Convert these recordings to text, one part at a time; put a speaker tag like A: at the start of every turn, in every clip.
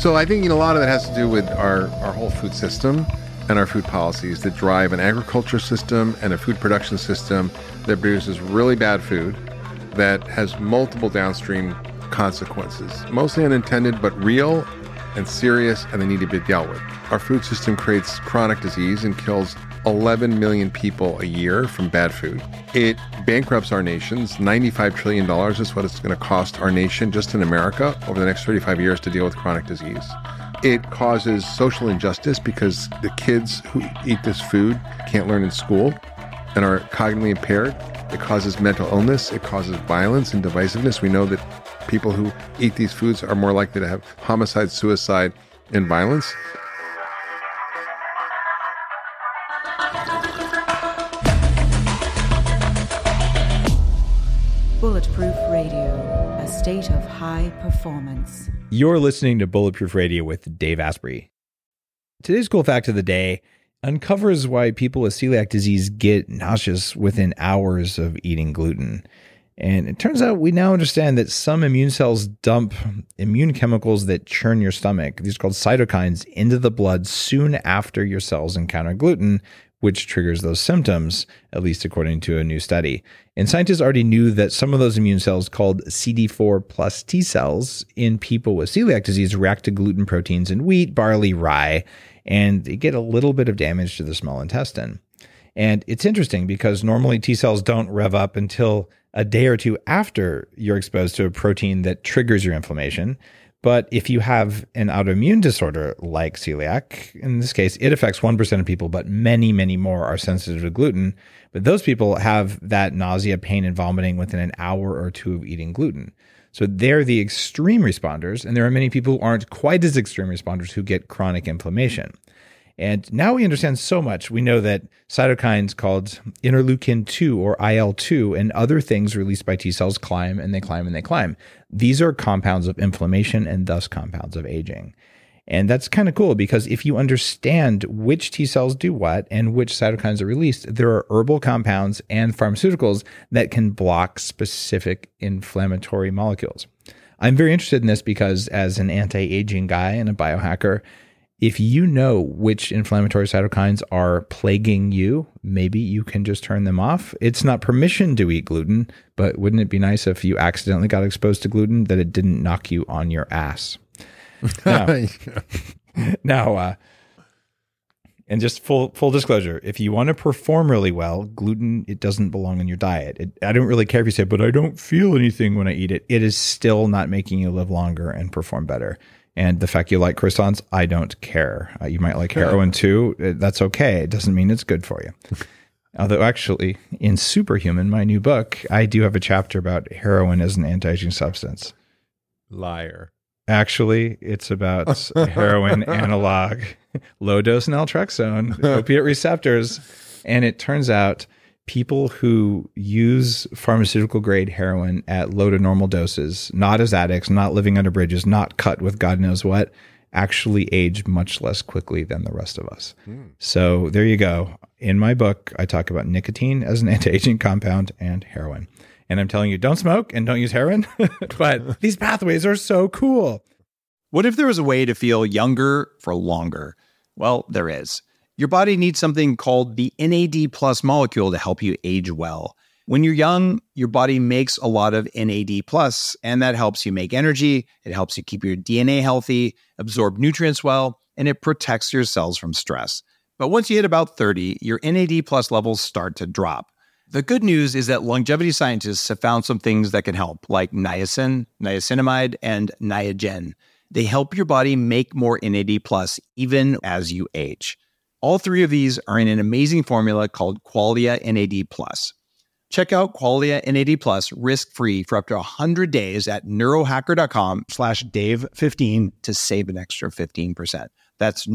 A: So I think a lot of that has to do with our whole food system and our food policies that drive an agriculture system and a food production system that produces really bad food that has multiple downstream consequences, mostly unintended, but real and serious, and they need to be dealt with. Our food system creates chronic disease and kills 11 million people a year from bad food. It bankrupts our nations. $95 trillion is what it's going to cost our nation just in America over the next 35 years to deal with chronic disease. It causes social injustice because the kids who eat this food can't learn in school and are cognitively impaired. It causes mental illness. It causes violence and divisiveness. We know that people who eat these foods are more likely to have homicide, suicide, and violence.
B: Bulletproof Radio, a state of high performance.
C: You're listening to Bulletproof Radio with Dave Asprey. Today's cool fact of the day uncovers why people with celiac disease get nauseous within hours of eating gluten. And it turns out we now understand that some immune cells dump immune chemicals that churn your stomach. These are called cytokines into the blood soon after your cells encounter gluten, which triggers those symptoms, at least according to a new study. And scientists already knew that some of those immune cells called CD4 plus T cells in people with celiac disease react to gluten proteins in wheat, barley, rye, and they get a little bit of damage to the small intestine. And it's interesting because normally T cells don't rev up until a day or two after you're exposed to a protein that triggers your inflammation. But if you have an autoimmune disorder like celiac, in this case, it affects 1% of people, but many, many more are sensitive to gluten. But those people have that nausea, pain, and vomiting within an hour or two of eating gluten. So they're the extreme responders, and there are many people who aren't quite as extreme responders who get chronic inflammation. And now we understand so much. We know that cytokines called interleukin-2 or IL-2 and other things released by T cells climb and they climb and they climb. These are compounds of inflammation and thus compounds of aging. And that's kind of cool because if you understand which T cells do what and which cytokines are released, there are herbal compounds and pharmaceuticals that can block specific inflammatory molecules. I'm very interested in this because as an anti-aging guy and a biohacker, if you know which inflammatory cytokines are plaguing you, maybe you can just turn them off. It's not permission to eat gluten, but wouldn't it be nice if you accidentally got exposed to gluten that it didn't knock you on your ass? Now, and just full disclosure, if you want to perform really well, gluten, it doesn't belong in your diet. I don't really care if you say, but I don't feel anything when I eat it. It is still not making you live longer and perform better. And the fact you like croissants, I don't care. You might like heroin too. That's okay. It doesn't mean it's good for you. Although actually, in Superhuman, my new book, I do have a chapter about heroin as an anti-aging substance.
A: Liar.
C: Actually, it's about heroin analog, low-dose naltrexone, opiate receptors. And it turns out people who use pharmaceutical-grade heroin at low to normal doses, not as addicts, not living under bridges, not cut with God knows what, actually age much less quickly than the rest of us. So there you go. In my book, I talk about nicotine as an anti-aging compound and heroin. And I'm telling you, don't smoke and don't use heroin, but these pathways are so cool.
D: What if there was a way to feel younger for longer? Well, there is. Your body needs something called the NAD+ molecule to help you age well. When you're young, your body makes a lot of NAD+, and that helps you make energy, it helps you keep your DNA healthy, absorb nutrients well, and it protects your cells from stress. But once you hit about 30, your NAD+ levels start to drop. The good news is that longevity scientists have found some things that can help, like niacin, niacinamide, and Niagen. They help your body make more NAD+, even as you age. All three of these are in an amazing formula called Qualia NAD+. Check out Qualia NAD+ risk-free for up to 100 days at neurohacker.com/Dave15 to save an extra 15%. That's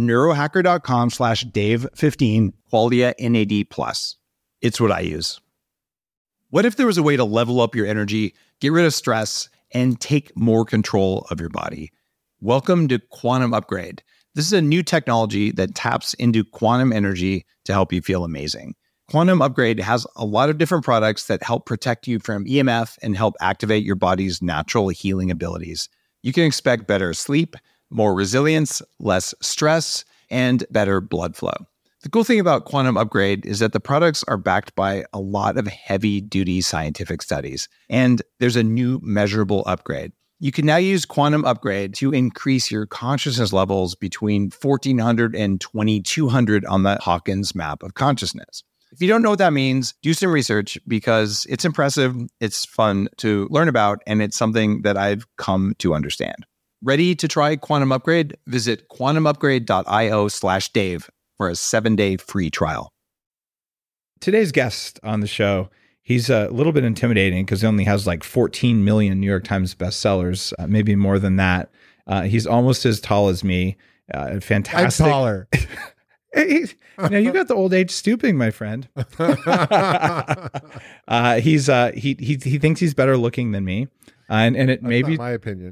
D: neurohacker.com/Dave15, Qualia NAD+. It's what I use. What if there was a way to level up your energy, get rid of stress, and take more control of your body? Welcome to Quantum Upgrade. This is a new technology that taps into quantum energy to help you feel amazing. Quantum Upgrade has a lot of different products that help protect you from EMF and help activate your body's natural healing abilities. You can expect better sleep, more resilience, less stress, and better blood flow. The cool thing about Quantum Upgrade is that the products are backed by a lot of heavy-duty scientific studies, and there's a new measurable upgrade. You can now use Quantum Upgrade to increase your consciousness levels between 1,400 and 2,200 on the Hawkins map of consciousness. If you don't know what that means, do some research because it's impressive, it's fun to learn about, and it's something that I've come to understand. Ready to try Quantum Upgrade? Visit quantumupgrade.io/Dave for a 7-day free trial.
C: Today's guest on the show, he's a little bit intimidating because he only has like 14 million New York Times bestsellers, maybe more than that. He's almost as tall as me. Fantastic.
A: I'm taller.
C: Now you got the old age stooping, my friend. He thinks he's better looking than me. And it may be
A: my opinion.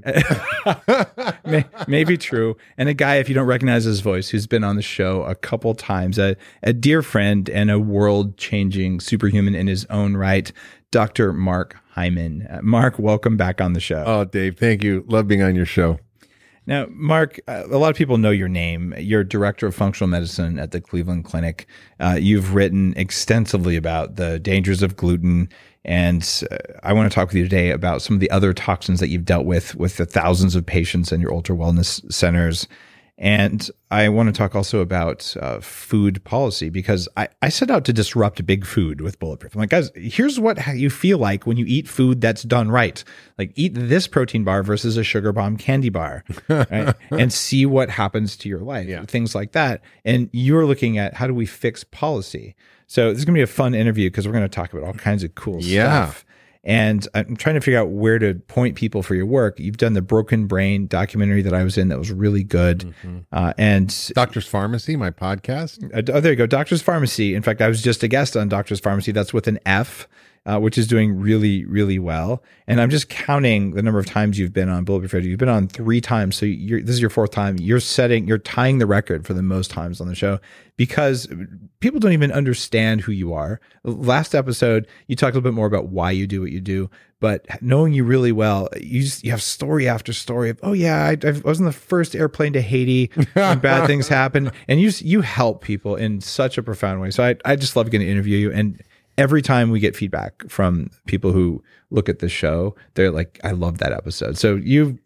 C: may be true. And a guy, if you don't recognize his voice, who's been on the show a couple times, a dear friend and a world-changing superhuman in his own right, Dr. Mark Hyman. Mark, welcome back on the show.
A: Oh, Dave, thank you. Love being on your show.
C: Now, Mark, a lot of people know your name. You're director of functional medicine at the Cleveland Clinic. You've written extensively about the dangers of gluten. And I want to talk with you today about some of the other toxins that you've dealt with the thousands of patients in your ultra wellness centers. And I want to talk also about food policy, because I set out to disrupt big food with Bulletproof. I'm like, guys, here's what you feel like when you eat food that's done right. Like, eat this protein bar versus a sugar bomb candy bar, right? And see what happens to your life, things like that. And you're looking at how do we fix policy. So this is going to be a fun interview because we're going to talk about all kinds of cool stuff. And I'm trying to figure out where to point people for your work. You've done the Broken Brain documentary that I was in that was really good.
A: Mm-hmm.
C: And
A: Doctor's Pharmacy, my podcast.
C: Oh, there you go. Doctor's Pharmacy. In fact, I was just a guest on Doctor's Pharmacy. That's with an F, which is doing really, really well. And I'm just counting the number of times you've been on Bulletproof Radio. You've been on 3 times. So this is your 4th time. You're tying the record for the most times on the show because people don't even understand who you are. Last episode, you talked a little bit more about why you do what you do, but knowing you really well, you have story after story of, oh yeah, I was on the first airplane to Haiti when bad things happen. And you help people in such a profound way. So I just love getting to interview you. And every time we get feedback from people who look at the show, they're like, I love that episode. So you've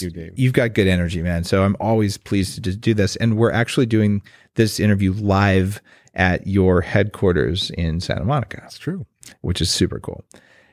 C: got good energy, man. So I'm always pleased to do this. And we're actually doing this interview live at your headquarters in Santa Monica.
A: That's true.
C: Which is super cool.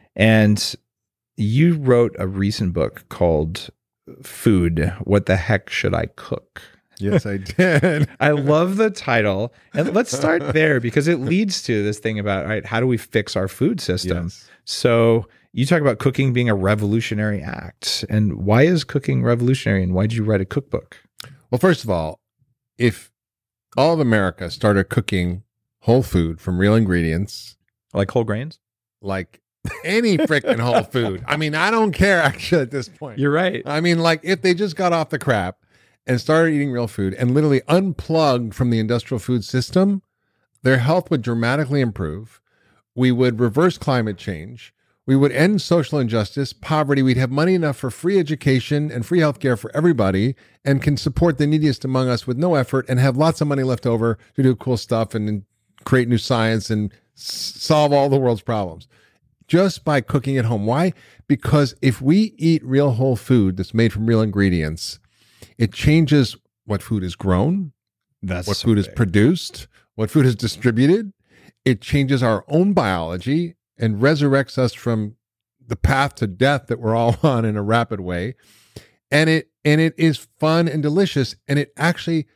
C: And you wrote a recent book called Food, What the Heck Should I Cook?
A: Yes, I did.
C: I love the title. And let's start there because it leads to this thing about, all right, how do we fix our food system?
A: Yes.
C: So you talk about cooking being a revolutionary act. And why is cooking revolutionary? And why did you write a cookbook?
A: Well, first of all, if all of America started cooking whole food from real ingredients,
C: like whole grains?
A: Like any freaking whole food. I mean, I don't care actually at this point.
C: You're right.
A: I mean, like if they just got off the crap and started eating real food and literally unplugged from the industrial food system, their health would dramatically improve. We would reverse climate change. We would end social injustice, poverty. We'd have money enough for free education and free healthcare for everybody and can support the neediest among us with no effort and have lots of money left over to do cool stuff and create new science and solve all the world's problems just by cooking at home. Why? Because if we eat real whole food that's made from real ingredients, it changes what food is grown, what food is produced, what food is distributed. It changes our own biology and resurrects us from the path to death that we're all on in a rapid way. And it is fun and delicious. And it actually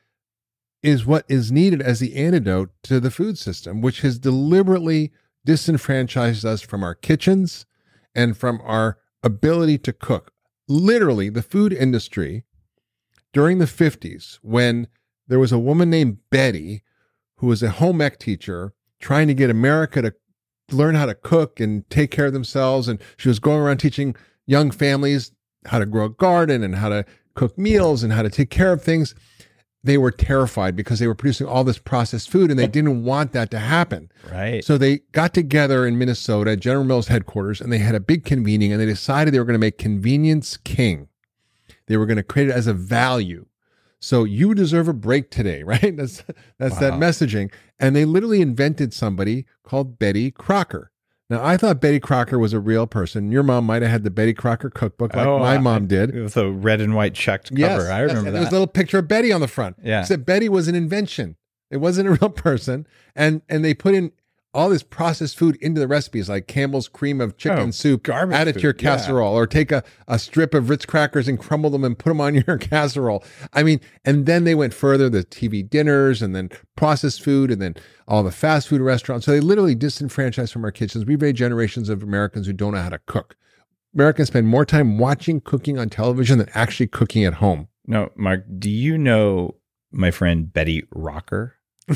A: is what is needed as the antidote to the food system, which has deliberately disenfranchised us from our kitchens and from our ability to cook. Literally, the food industry during the 50s, when there was a woman named Betty who was a home ec teacher trying to get America to learn how to cook and take care of themselves. And she was going around teaching young families how to grow a garden and how to cook meals and how to take care of things. They were terrified because they were producing all this processed food and they didn't want that to happen.
C: Right.
A: So they got together in Minnesota, General Mills headquarters, and they had a big convening and they decided they were going to make convenience king. They were going to create it as a value. So you deserve a break today, right? That's that messaging. And they literally invented somebody called Betty Crocker. Now, I thought Betty Crocker was a real person. Your mom might have had the Betty Crocker cookbook like my mom did.
C: With a red and white checked cover.
A: Yes,
C: I remember that.
A: There was a little picture of Betty on the front.
C: Yeah.
A: Except Betty was an invention. It wasn't a real person. And they put in all this processed food into the recipes, like Campbell's cream of chicken soup, add it to your casserole, or take a strip of Ritz crackers and crumble them and put them on your casserole. I mean, and then they went further, the TV dinners, and then processed food, and then all the fast food restaurants. So they literally disenfranchised from our kitchens. We've made generations of Americans who don't know how to cook. Americans spend more time watching cooking on television than actually cooking at home.
C: No, Mark, do you know my friend Betty Rocker?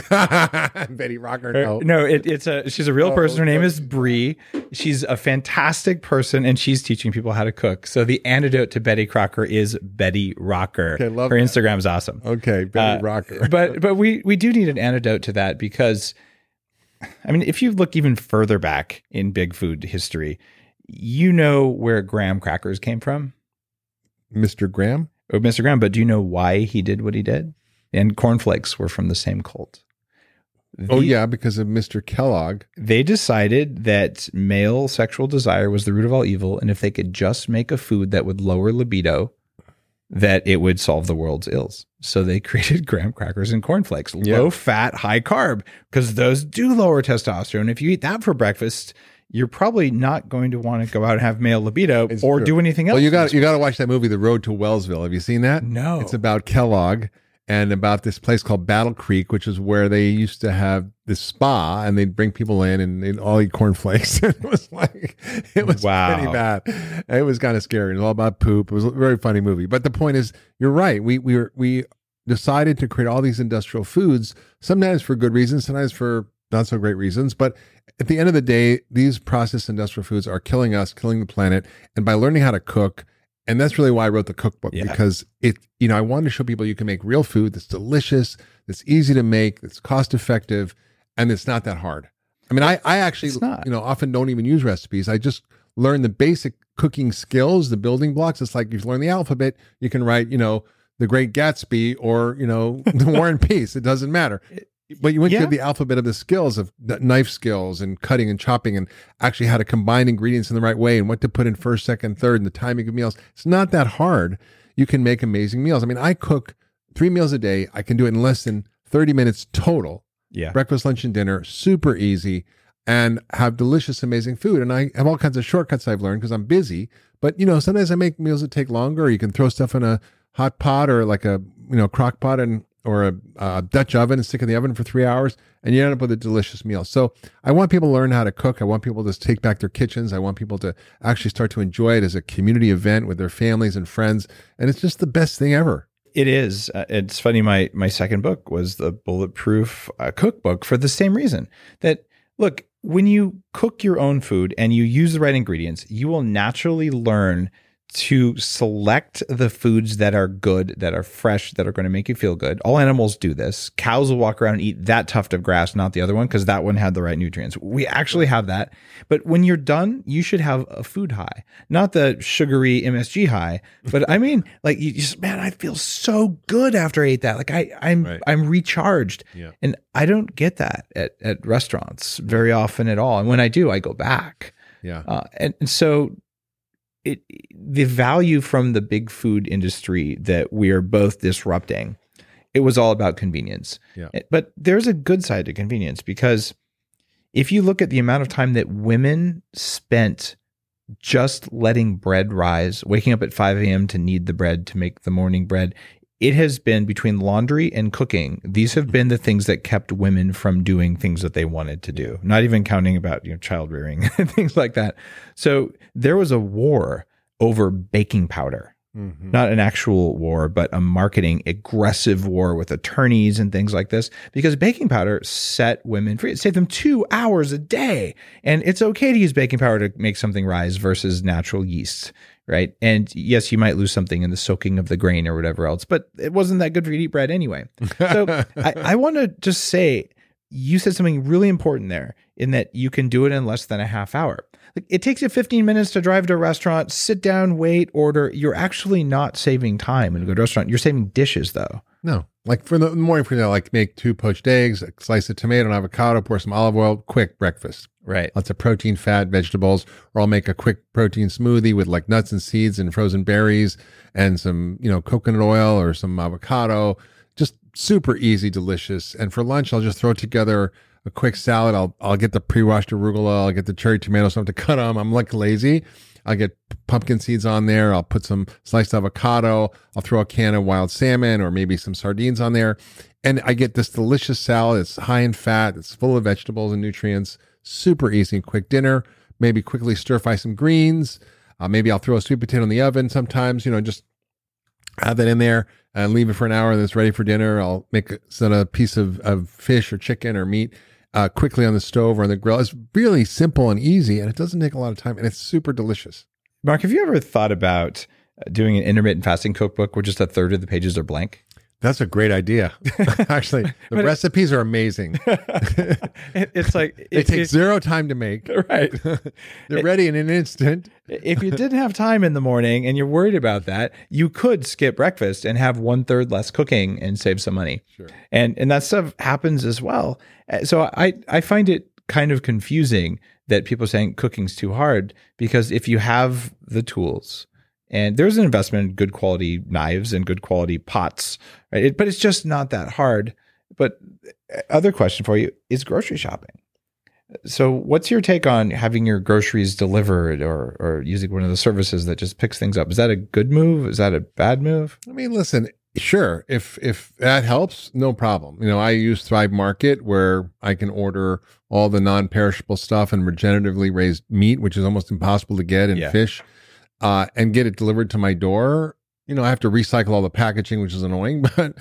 A: Betty Rocker, no.
C: She's a real person. Her name is Bree. She's a fantastic person, and she's teaching people how to cook. So the antidote to Betty Crocker is Betty Rocker.
A: Okay, love
C: her
A: that.
C: Instagram's awesome.
A: Okay, Betty Rocker.
C: but we do need an antidote to that, because, I mean, if you look even further back in big food history, you know where graham crackers came from?
A: Mr. Graham?
C: Oh, Mr. Graham, but do you know why he did what he did? And cornflakes were from the same cult.
A: Because of Mr. Kellogg.
C: They decided that male sexual desire was the root of all evil, and if they could just make a food that would lower libido, that it would solve the world's ills. So they created graham crackers and cornflakes, low fat, high carb, because those do lower testosterone. If you eat that for breakfast, you're probably not going to want to go out and have male libido or do anything else.
A: Well, you got to watch that movie, The Road to Wellsville. Have you seen that?
C: No.
A: It's about Kellogg and about this place called Battle Creek, which is where they used to have this spa, and they'd bring people in and they'd all eat cornflakes. It was pretty bad. It was kind of scary. It was all about poop. It was a very funny movie. But the point is, you're right. We decided to create all these industrial foods, sometimes for good reasons, sometimes for not so great reasons. But at the end of the day, these processed industrial foods are killing us, killing the planet. And by learning how to cook, and that's really why I wrote the cookbook, because I wanted to show people you can make real food that's delicious, that's easy to make, that's cost effective, and it's not that hard. I mean, I actually, often don't even use recipes. I just learn the basic cooking skills, the building blocks. It's like if you learn the alphabet, you can write, The Great Gatsby or, The War and Peace. It doesn't matter. But you went through the alphabet of the skills of knife skills and cutting and chopping and actually how to combine ingredients in the right way and what to put in first, second, third, and the timing of meals. It's not that hard. You can make amazing meals. I mean, I cook 3 meals a day. I can do it in less than 30 minutes total.
C: Yeah.
A: Breakfast, lunch, and dinner, super easy, and have delicious, amazing food. And I have all kinds of shortcuts I've learned because I'm busy. But, sometimes I make meals that take longer. Or you can throw stuff in a hot pot or like a, crock pot or a Dutch oven and stick it in the oven for 3 hours, and you end up with a delicious meal. So I want people to learn how to cook. I want people to take back their kitchens. I want people to actually start to enjoy it as a community event with their families and friends. And it's just the best thing ever.
C: It is. It's funny. My second book was the Bulletproof Cookbook for the same reason. That, look, when you cook your own food and you use the right ingredients, you will naturally learn to select the foods that are good, that are fresh, that are going to make you feel good. All animals do this. Cows will walk around and eat that tuft of grass, not the other one, because that one had the right nutrients. We actually have that. But when you're done, you should have a food high, not the sugary MSG high. But I mean, like, you just, man, I feel so good after I ate that. Like I'm recharged.
A: Yeah.
C: And I don't get that at restaurants very often at all. And when I do, I go back.
A: Yeah.
C: And so the value from the big food industry that we are both disrupting, it was all about convenience.
A: Yeah.
C: But there's a good side to convenience, because if you look at the amount of time that women spent just letting bread rise, waking up at 5 a.m. to knead the bread to make the morning bread, it has been, between laundry and cooking, these have been the things that kept women from doing things that they wanted to do, not even counting about, child rearing and things like that. So there was a war over baking powder, not an actual war, but a marketing aggressive war with attorneys and things like this, because baking powder set women free. It saved them 2 hours a day. And it's okay to use baking powder to make something rise versus natural yeast. Right. And yes, you might lose something in the soaking of the grain or whatever else, but it wasn't that good for you to eat bread anyway. So I want to just say, you said something really important there, in that you can do it in less than a half hour. Like, it takes you 15 minutes to drive to a restaurant, sit down, wait, order. You're actually not saving time when you go to a restaurant. You're saving dishes, though.
A: No. Like for the morning, for like make 2 poached eggs, a slice of tomato and avocado, pour some olive oil, quick breakfast.
C: Right.
A: Lots of protein, fat, vegetables, or I'll make a quick protein smoothie with like nuts and seeds and frozen berries and some, coconut oil or some avocado. Just super easy, delicious. And for lunch, I'll just throw together a quick salad. I'll get the pre-washed arugula. I'll get the cherry tomatoes, so I have to cut them. I'm like lazy. I'll get pumpkin seeds on there. I'll put some sliced avocado. I'll throw a can of wild salmon or maybe some sardines on there. And I get this delicious salad. It's high in fat. It's full of vegetables and nutrients. Super easy and quick dinner. Maybe quickly stir fry some greens. Maybe I'll throw a sweet potato in the oven sometimes, just have that in there and leave it for an hour and it's ready for dinner. I'll set a piece of fish or chicken or meat quickly on the stove or on the grill. It's really simple and easy, and it doesn't take a lot of time, and it's super delicious.
C: Mark, have you ever thought about doing an intermittent fasting cookbook where just a third of the pages are blank?
A: That's a great idea. Actually, the recipes are amazing.
C: It's like
A: they take zero time to make.
C: Right.
A: They're ready in an instant.
C: If you didn't have time in the morning and you're worried about that, you could skip breakfast and have 1/3 less cooking and save some money.
A: Sure.
C: And that stuff happens as well. So I find it kind of confusing that people are saying cooking's too hard, because if you have the tools, and there's an investment in good quality knives and good quality pots, right? But it's just not that hard. But other question for you is grocery shopping. So what's your take on having your groceries delivered or using one of the services that just picks things up? Is that a good move? Is that a bad move?
A: I mean, listen, sure. If that helps, no problem. I use Thrive Market where I can order all the non-perishable stuff and regeneratively raised meat, which is almost impossible to get, and fish. And get it delivered to my door. I have to recycle all the packaging, which is annoying, but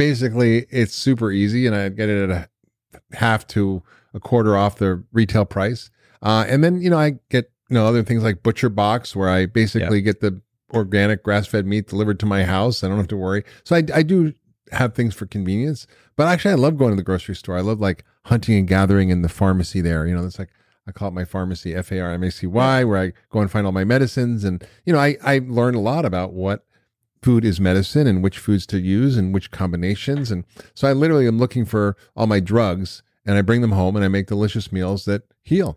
A: it's super easy, and I get it at a half to a quarter off the retail price. And then, I get, other things like Butcher Box, where I basically get the organic grass-fed meat delivered to my house. I don't have to worry. So I do have things for convenience, but actually I love going to the grocery store. I love like hunting and gathering in the pharmacy there. That's like, I call it my pharmacy, Pharmacy, where I go and find all my medicines. And, I learn a lot about what food is medicine and which foods to use and which combinations. And so I literally am looking for all my drugs, and I bring them home and I make delicious meals that heal.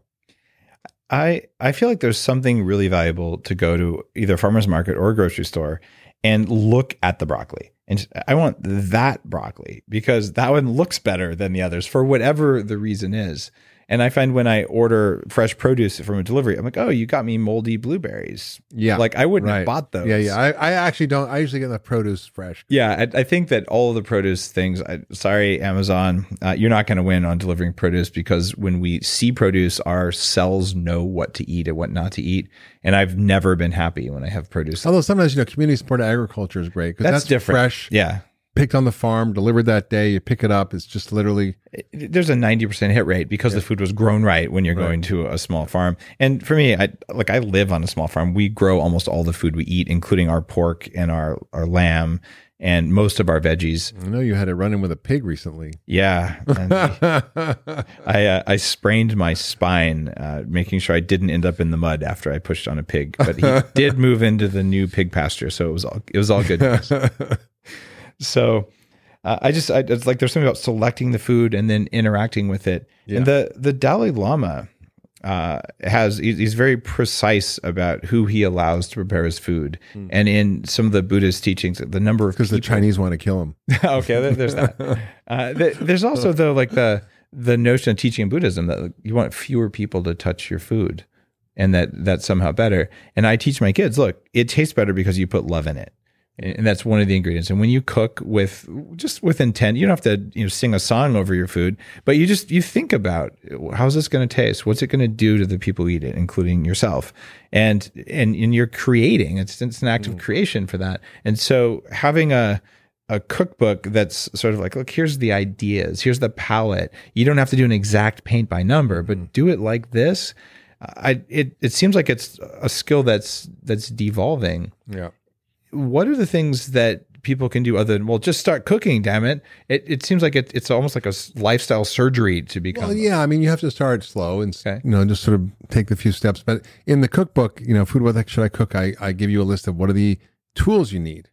C: I feel like there's something really valuable to go to either a farmer's market or a grocery store and look at the broccoli. And I want that broccoli because that one looks better than the others for whatever the reason is. And I find when I order fresh produce from a delivery, I'm like, oh, you got me moldy blueberries.
A: Yeah.
C: Like I wouldn't have bought those.
A: Yeah. I actually don't. I usually get the produce fresh.
C: Yeah. I think that all of the produce things, sorry, Amazon, you're not going to win on delivering produce, because when we see produce, our cells know what to eat and what not to eat. And I've never been happy when I have produce.
A: Although sometimes, community supported agriculture is great, because that's
C: different.
A: Fresh.
C: Yeah.
A: Picked on the farm, delivered that day, you pick it up. It's just literally...
C: There's a 90% hit rate because the food was grown right when you're going to a small farm. And for me, I live on a small farm. We grow almost all the food we eat, including our pork and our lamb and most of our veggies.
A: I know you had a run-in with a pig recently.
C: Yeah. I sprained my spine making sure I didn't end up in the mud after I pushed on a pig. But he did move into the new pig pasture, so it was all good news. So it's like there's something about selecting the food and then interacting with it. Yeah. And the Dalai Lama he's very precise about who he allows to prepare his food. And in some of the Buddhist teachings, the number of
A: because the Chinese want to kill him.
C: Okay, there's that. There's also though like the notion of teaching in Buddhism that you want fewer people to touch your food, and that's somehow better. And I teach my kids, look, it tastes better because you put love in it. And that's one of the ingredients. And when you cook with intent, you don't have to sing a song over your food, but you think about, how's this going to taste? What's it going to do to the people who eat it, including yourself? And you're creating. It's an act of creation for that. And so having a cookbook that's sort of like, look, here's the ideas, here's the palette. You don't have to do an exact paint by number, but do it like this. It seems like it's a skill that's devolving.
A: Yeah.
C: What are the things that people can do other than, well, just start cooking, damn it. It seems like it's almost like a lifestyle surgery to become.
A: Well, yeah, I mean, you have to start slow and, just sort of take the few steps. But in the cookbook, Food What Should I Cook, I give you a list of what are the tools you need.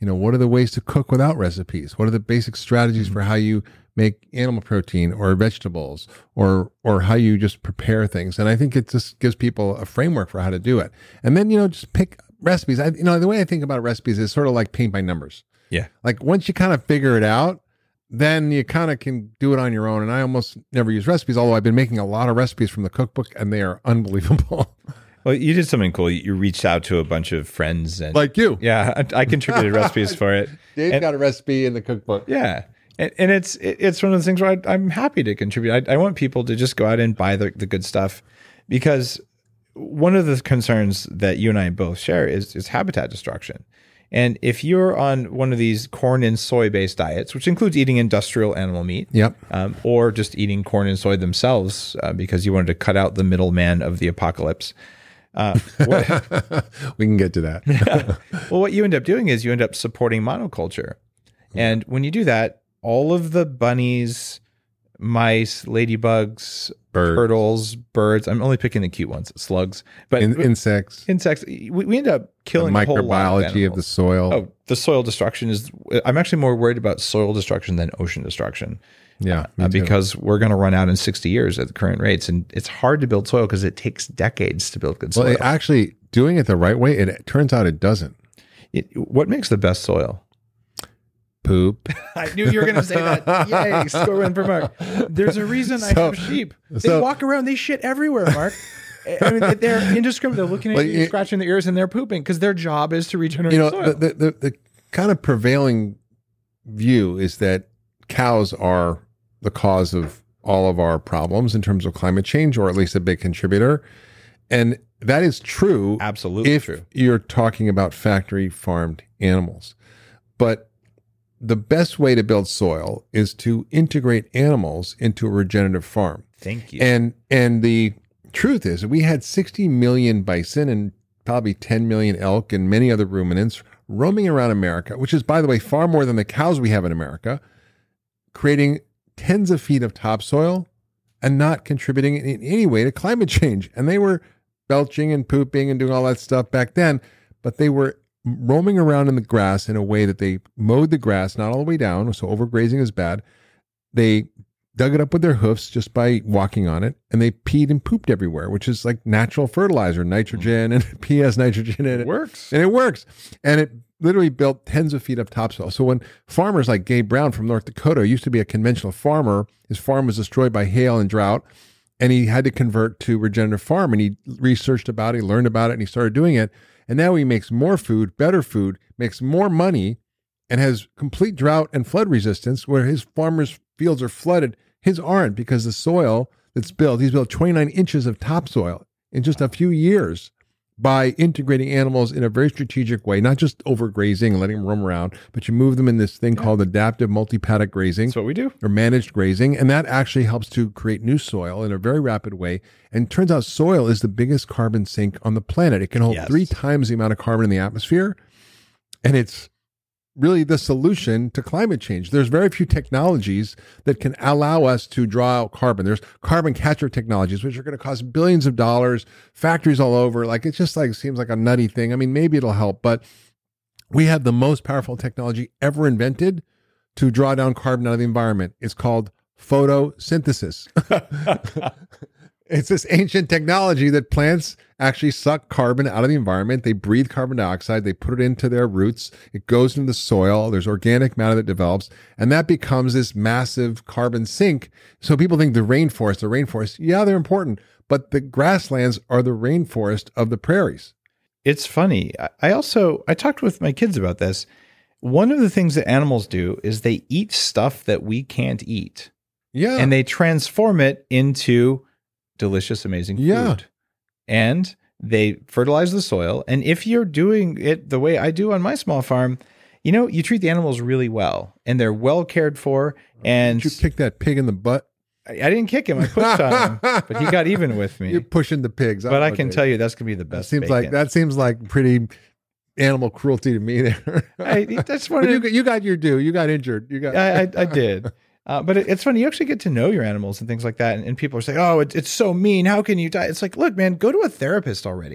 A: what are the ways to cook without recipes? What are the basic strategies for how you make animal protein or vegetables, or how you just prepare things? And I think it just gives people a framework for how to do it. And then, just pick recipes. The way I think about recipes is sort of like paint by numbers.
C: Yeah.
A: Like once you kind of figure it out, then you kind of can do it on your own. And I almost never use recipes, although I've been making a lot of recipes from the cookbook, and they are unbelievable.
C: Well, you did something cool. You reached out to a bunch of friends. And
A: like you.
C: Yeah, I contributed recipes for it.
A: Dave got a recipe in the cookbook.
C: Yeah. And it's one of those things where I'm happy to contribute. I want people to just go out and buy the good stuff, because one of the concerns that you and I both share is habitat destruction. And if you're on one of these corn and soy based diets, which includes eating industrial animal meat,
A: yep,
C: or just eating corn and soy themselves because you wanted to cut out the middleman of the apocalypse.
A: We can get to that.
C: Well, what you end up doing is you end up supporting monoculture. And when you do that, all of the bunnies, mice, ladybugs, turtles, birds, I'm only picking the cute ones, slugs, but
A: insects,
C: we end up killing
A: the
C: a whole lot
A: microbiology of the soil.
C: Oh, the soil destruction I'm actually more worried about soil destruction than ocean destruction.
A: Yeah,
C: because we're going to run out in 60 years at the current rates. And it's hard to build soil because it takes decades to build good soil.
A: Well, actually, doing it the right way, it turns out it doesn't.
C: What makes the best soil?
A: Poop.
C: I knew you were going to say that. Yay, score win for Mark. There's a reason I have sheep. They walk around, they shit everywhere, Mark. I mean, they're indiscriminate. They're looking at you, scratching their ears, and they're pooping because their job is to regenerate soil.
A: The kind of prevailing view is that cows are the cause of all of our problems in terms of climate change, or at least a big contributor. And that is true.
C: Absolutely
A: if
C: true.
A: You're talking about factory farmed animals. But the best way to build soil is to integrate animals into a regenerative farm.
C: Thank you.
A: And the truth is, we had 60 million bison and probably 10 million elk and many other ruminants roaming around America, which is, by the way, far more than the cows we have in America, creating tens of feet of topsoil and not contributing in any way to climate change. And they were belching and pooping and doing all that stuff back then, but they were roaming around in the grass in a way that they mowed the grass, not all the way down, so overgrazing is bad. They dug it up with their hoofs just by walking on it, and they peed and pooped everywhere, which is like natural fertilizer, nitrogen, and P has nitrogen in it.
C: It works.
A: And it works. And it literally built tens of feet of topsoil. So when farmers like Gabe Brown from North Dakota used to be a conventional farmer, his farm was destroyed by hail and drought, and he had to convert to regenerative farm, and he researched about it, he learned about it, and he started doing it. And now he makes more food, better food, makes more money, and has complete drought and flood resistance, where his farmers' fields are flooded. His aren't, because the soil that's built, he's built 29 inches of topsoil in just a few years by integrating animals in a very strategic way, not just overgrazing and letting them roam around, but you move them in this thing called adaptive multi-paddock grazing.
C: That's what we do.
A: Or managed grazing. And that actually helps to create new soil in a very rapid way. And it turns out soil is the biggest carbon sink on the planet. It can hold 3 times the amount of carbon in the atmosphere. And it's really the solution to climate change. There's very few technologies that can allow us to draw out carbon. There's carbon capture technologies, which are going to cost billions of dollars, factories all over. Like, it just like seems like a nutty thing. I mean, maybe it'll help, but we have the most powerful technology ever invented to draw down carbon out of the environment. It's called photosynthesis. It's this ancient technology that plants actually suck carbon out of the environment. They breathe carbon dioxide. They put it into their roots. It goes into the soil. There's organic matter that develops, and that becomes this massive carbon sink. So people think the rainforest, yeah, they're important, but the grasslands are the rainforest of the prairies.
C: It's funny. I talked with my kids about this. One of the things that animals do is they eat stuff that we can't eat.
A: Yeah.
C: And they transform it into delicious, amazing food.
A: Yeah.
C: And they fertilize the soil. And if you're doing it the way I do on my small farm, you treat the animals really well, and they're well cared for. And
A: did you kick that pig in the butt?
C: I didn't kick him. I pushed on him, but he got even with me.
A: You're pushing the pigs.
C: But I can tell you that's going to be the best.
A: That seems like pretty animal cruelty to me there.
C: That's one.
A: You got your due. You got injured.
C: I did. But it's funny. You actually get to know your animals and things like that. And people are saying, "Oh, it's so mean. How can you die?" It's like, look, man, go to a therapist already.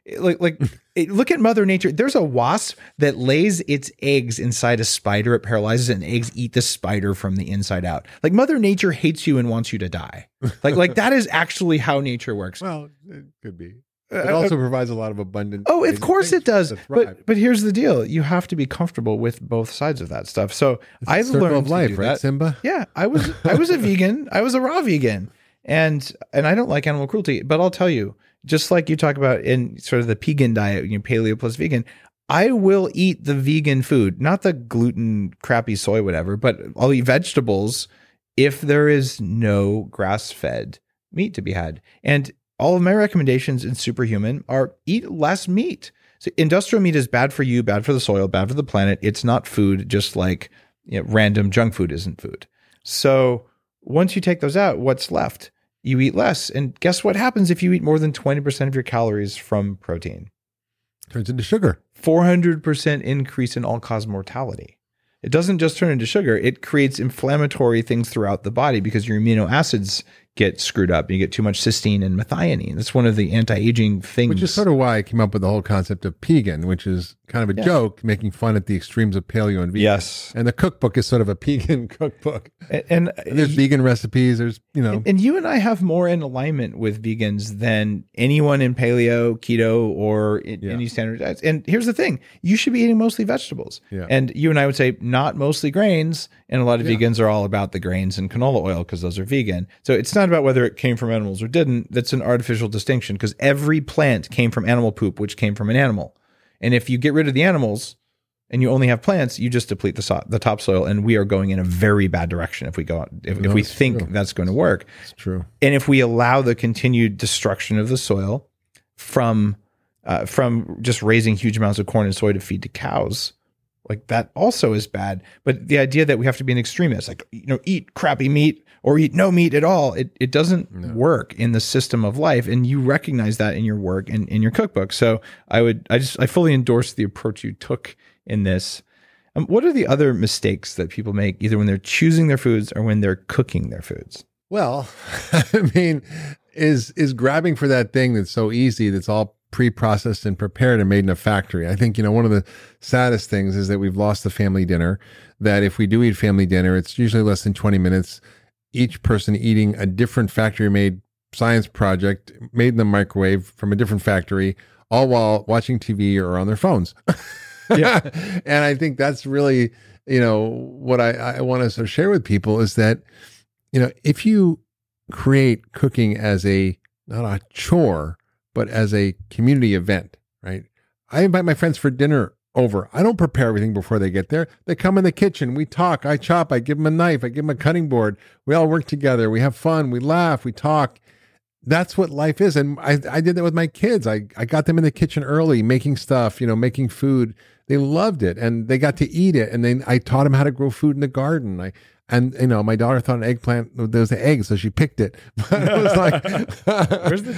C: Look at Mother Nature. There's a wasp that lays its eggs inside a spider. It paralyzes it, and eggs eat the spider from the inside out. Like Mother Nature hates you and wants you to die. Like that is actually how nature works.
A: Well, it could be. It also provides a lot of abundant.
C: Oh, of course it does. But here's the deal: you have to be comfortable with both sides of that stuff. So I've learned
A: of life,
C: to do
A: right,
C: that.
A: Simba?
C: Yeah, I was a vegan. I was a raw vegan, and I don't like animal cruelty. But I'll tell you, just like you talk about in sort of the pegan diet, paleo plus vegan, I will eat the vegan food, not the gluten, crappy soy, whatever. But I'll eat vegetables if there is no grass-fed meat to be had. And all of my recommendations in Superhuman are eat less meat. So industrial meat is bad for you, bad for the soil, bad for the planet. It's not food, just like random junk food isn't food. So once you take those out, what's left? You eat less. And guess what happens if you eat more than 20% of your calories from protein?
A: Turns into sugar.
C: 400% increase in all-cause mortality. It doesn't just turn into sugar. It creates inflammatory things throughout the body because your amino acids get screwed up. You get too much cysteine and methionine. That's one of the anti-aging things.
A: Which is sort of why I came up with the whole concept of pegan, which is kind of a joke, making fun at the extremes of paleo and vegan.
C: Yes.
A: And the cookbook is sort of a pegan cookbook.
C: And
A: there's vegan recipes. There's,
C: And you and I have more in alignment with vegans than anyone in paleo, keto, or any standard diets. And here's the thing. You should be eating mostly vegetables.
A: Yeah.
C: And you and I would say not mostly grains. And a lot of vegans are all about the grains and canola oil because those are vegan. So it's not about whether it came from animals or didn't. That's an artificial distinction because every plant came from animal poop, which came from an animal. And if you get rid of the animals and you only have plants, you just deplete the topsoil. And we are going in a very bad direction if we go if we think that's going to work.
A: It's true.
C: And if we allow the continued destruction of the soil from just raising huge amounts of corn and soy to feed to cows, like that also is bad. But the idea that we have to be an extremist, like, eat crappy meat or eat no meat at all, it doesn't work in the system of life. And you recognize that in your work and in your cookbook. So I fully endorse the approach you took in this. What are the other mistakes that people make either when they're choosing their foods or when they're cooking their foods?
A: Well, I mean, is grabbing for that thing that's so easy, that's all pre-processed and prepared and made in a factory. I think, one of the saddest things is that we've lost the family dinner, that if we do eat family dinner, it's usually less than 20 minutes, each person eating a different factory-made science project made in the microwave from a different factory, all while watching TV or on their phones. Yeah. And I think that's really, what I want to sort of share with people is that, if you create cooking as not a chore, but as a community event, right? I invite my friends for dinner over. I don't prepare everything before they get there. They come in the kitchen. We talk. I chop. I give them a knife. I give them a cutting board. We all work together. We have fun. We laugh. We talk. That's what life is. And I did that with my kids. I got them in the kitchen early, making stuff, making food. They loved it and they got to eat it. And then I taught them how to grow food in the garden. And my daughter thought an eggplant, there was an egg, so she picked it. But it was like,
C: where's the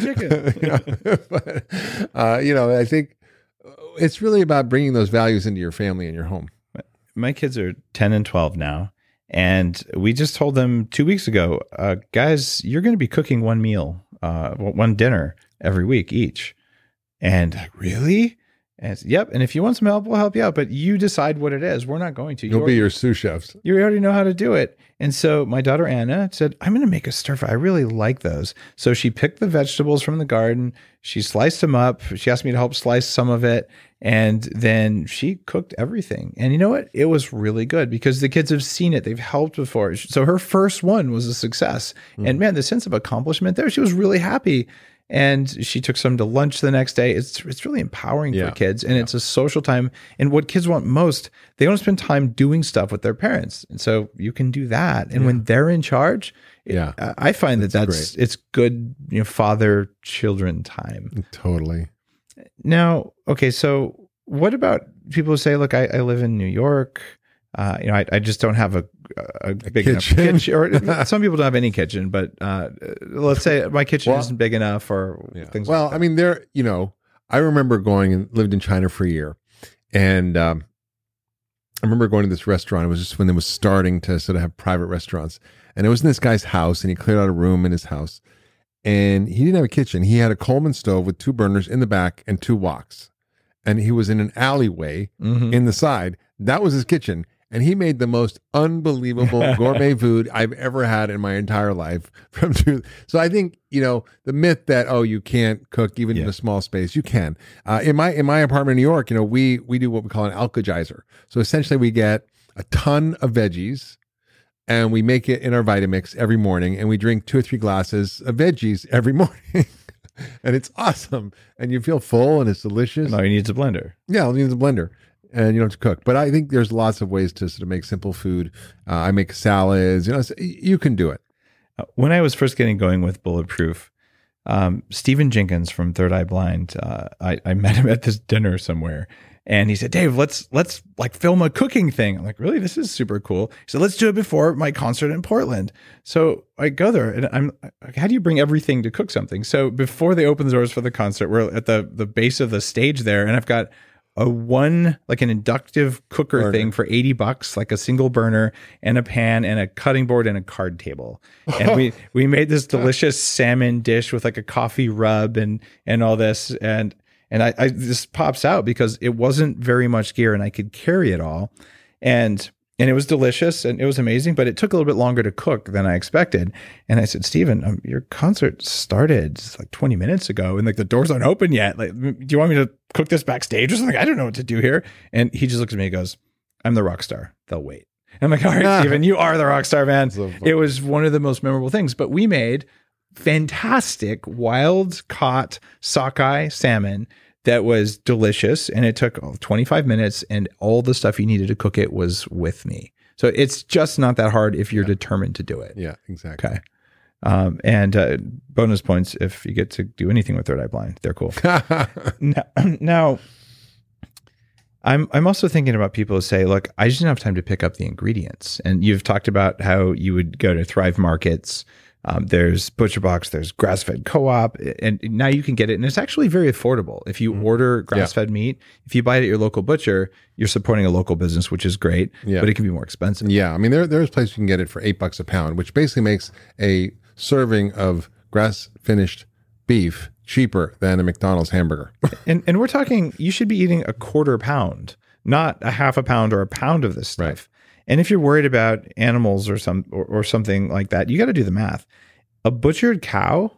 C: chicken?
A: I think it's really about bringing those values into your family and your home.
C: My kids are 10 and 12 now. And we just told them 2 weeks ago, guys, you're going to be cooking one meal, one dinner every week each. And really? And yep. And if you want some help, we'll help you out. But you decide what it is. We're not going to.
A: You'll be your sous chefs.
C: You already know how to do it. And so my daughter Anna said, I'm going to make a stir fry. I really like those. So she picked the vegetables from the garden. She sliced them up. She asked me to help slice some of it. And then she cooked everything. And you know what? It was really good because the kids have seen it. They've helped before. So her first one was a success. And man, the sense of accomplishment there, she was really happy. And she took some to lunch the next day. It's really empowering for kids. And it's a social time. And what kids want most, they want to spend time doing stuff with their parents. And so you can do that. And when they're in charge, I find it's good, father-children time.
A: Totally.
C: Now, okay, so what about people who say, look, I live in New York. I just don't have a big enough kitchen. Or some people don't have any kitchen, but let's say my kitchen isn't big enough or things like that.
A: I mean, I remember going and lived in China for a year. And I remember going to this restaurant. It was just when they was starting to sort of have private restaurants. And it was in this guy's house, and he cleared out a room in his house. and he didn't have a kitchen. He had a Coleman stove with 2 burners in the back and 2 woks. And he was in an alleyway in the side. That was his kitchen. And he made the most unbelievable gourmet food I've ever had in my entire life. So I think, the myth that, you can't cook even in a small space, you can. In my apartment in New York, we do what we call an alkagizer. So essentially we get a ton of veggies and we make it in our Vitamix every morning, and we drink 2 or 3 glasses of veggies every morning. And it's awesome. And you feel full and it's delicious.
C: And all you need is a blender.
A: Yeah, all you need is a blender. And you don't have to cook. But I think there's lots of ways to sort of make simple food. I make salads. You can do it.
C: When I was first getting going with Bulletproof, Stephen Jenkins from Third Eye Blind, I met him at this dinner somewhere. And he said, Dave, let's like film a cooking thing. I'm like, really? This is super cool. He said, let's do it before my concert in Portland. So I go there and I'm like, how do you bring everything to cook something? So before they open the doors for the concert, we're at the base of the stage there. And I've got an inductive cooker thing for $80, like a single burner and a pan and a cutting board and a card table. And we made this delicious salmon dish with like a coffee rub and all this. And I this pops out because it wasn't very much gear and I could carry it all. And it was delicious and it was amazing, but it took a little bit longer to cook than I expected. And I said, Stephen, your concert started like 20 minutes ago and like the doors aren't open yet. Like, do you want me to cook this backstage or something? I don't know what to do here. And he just looks at me and goes, I'm the rock star. They'll wait. And I'm like, all right, Stephen, you are the rock star, man. So it was one of the most memorable things, but we made fantastic wild caught sockeye salmon that was delicious, and it took 25 minutes, and all the stuff you needed to cook it was with me. So it's just not that hard if you're determined to do it.
A: Yeah, exactly.
C: Okay. And bonus points if you get to do anything with Third Eye Blind. They're cool. Now, I'm also thinking about people who say, look, I just didn't have time to pick up the ingredients. And you've talked about how you would go to Thrive Markets. There's ButcherBox, there's Grass-Fed Co-op, and now you can get it. And it's actually very affordable. If you order grass-fed meat, if you buy it at your local butcher, you're supporting a local business, which is great, but it can be more expensive.
A: Yeah. I mean, there's places you can get it for $8 a pound, which basically makes a serving of grass-finished beef cheaper than a McDonald's hamburger.
C: and we're talking, you should be eating a quarter pound, not a half a pound or a pound of this stuff. Right. And if you're worried about animals or something like that, you got to do the math. A butchered cow,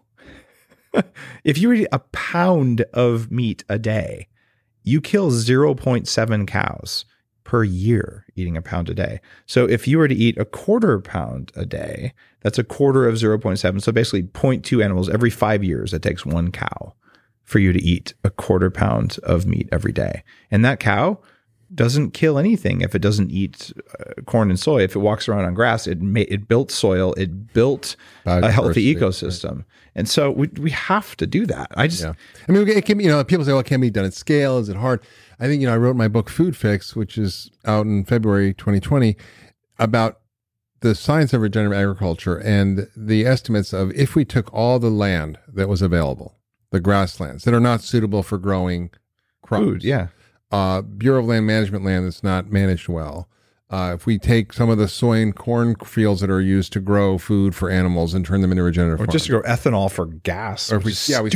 C: if you eat a pound of meat a day, you kill 0.7 cows per year eating a pound a day. So if you were to eat a quarter pound a day, that's a quarter of 0.7. So basically 0.2 animals every 5 years. It takes 1 cow for you to eat a quarter pound of meat every day. And that cow doesn't kill anything if it doesn't eat corn and soy. If it walks around on grass, it built soil, it built a healthy ecosystem. Right. And so we have to do that. I mean, it can be, people say, well, it can be done at scale. Is it hard? I think, I wrote my book, Food Fix, which is out in February 2020, about the science of regenerative agriculture and the estimates of if we took all the land that was available, the grasslands that are not suitable for growing crops. Food, yeah.
A: Bureau of Land Management land that's not managed well. If we take some of the soy and corn fields that are used to grow food for animals and turn them into regenerative farms.
C: Just to grow ethanol for gas.
A: Or we stopped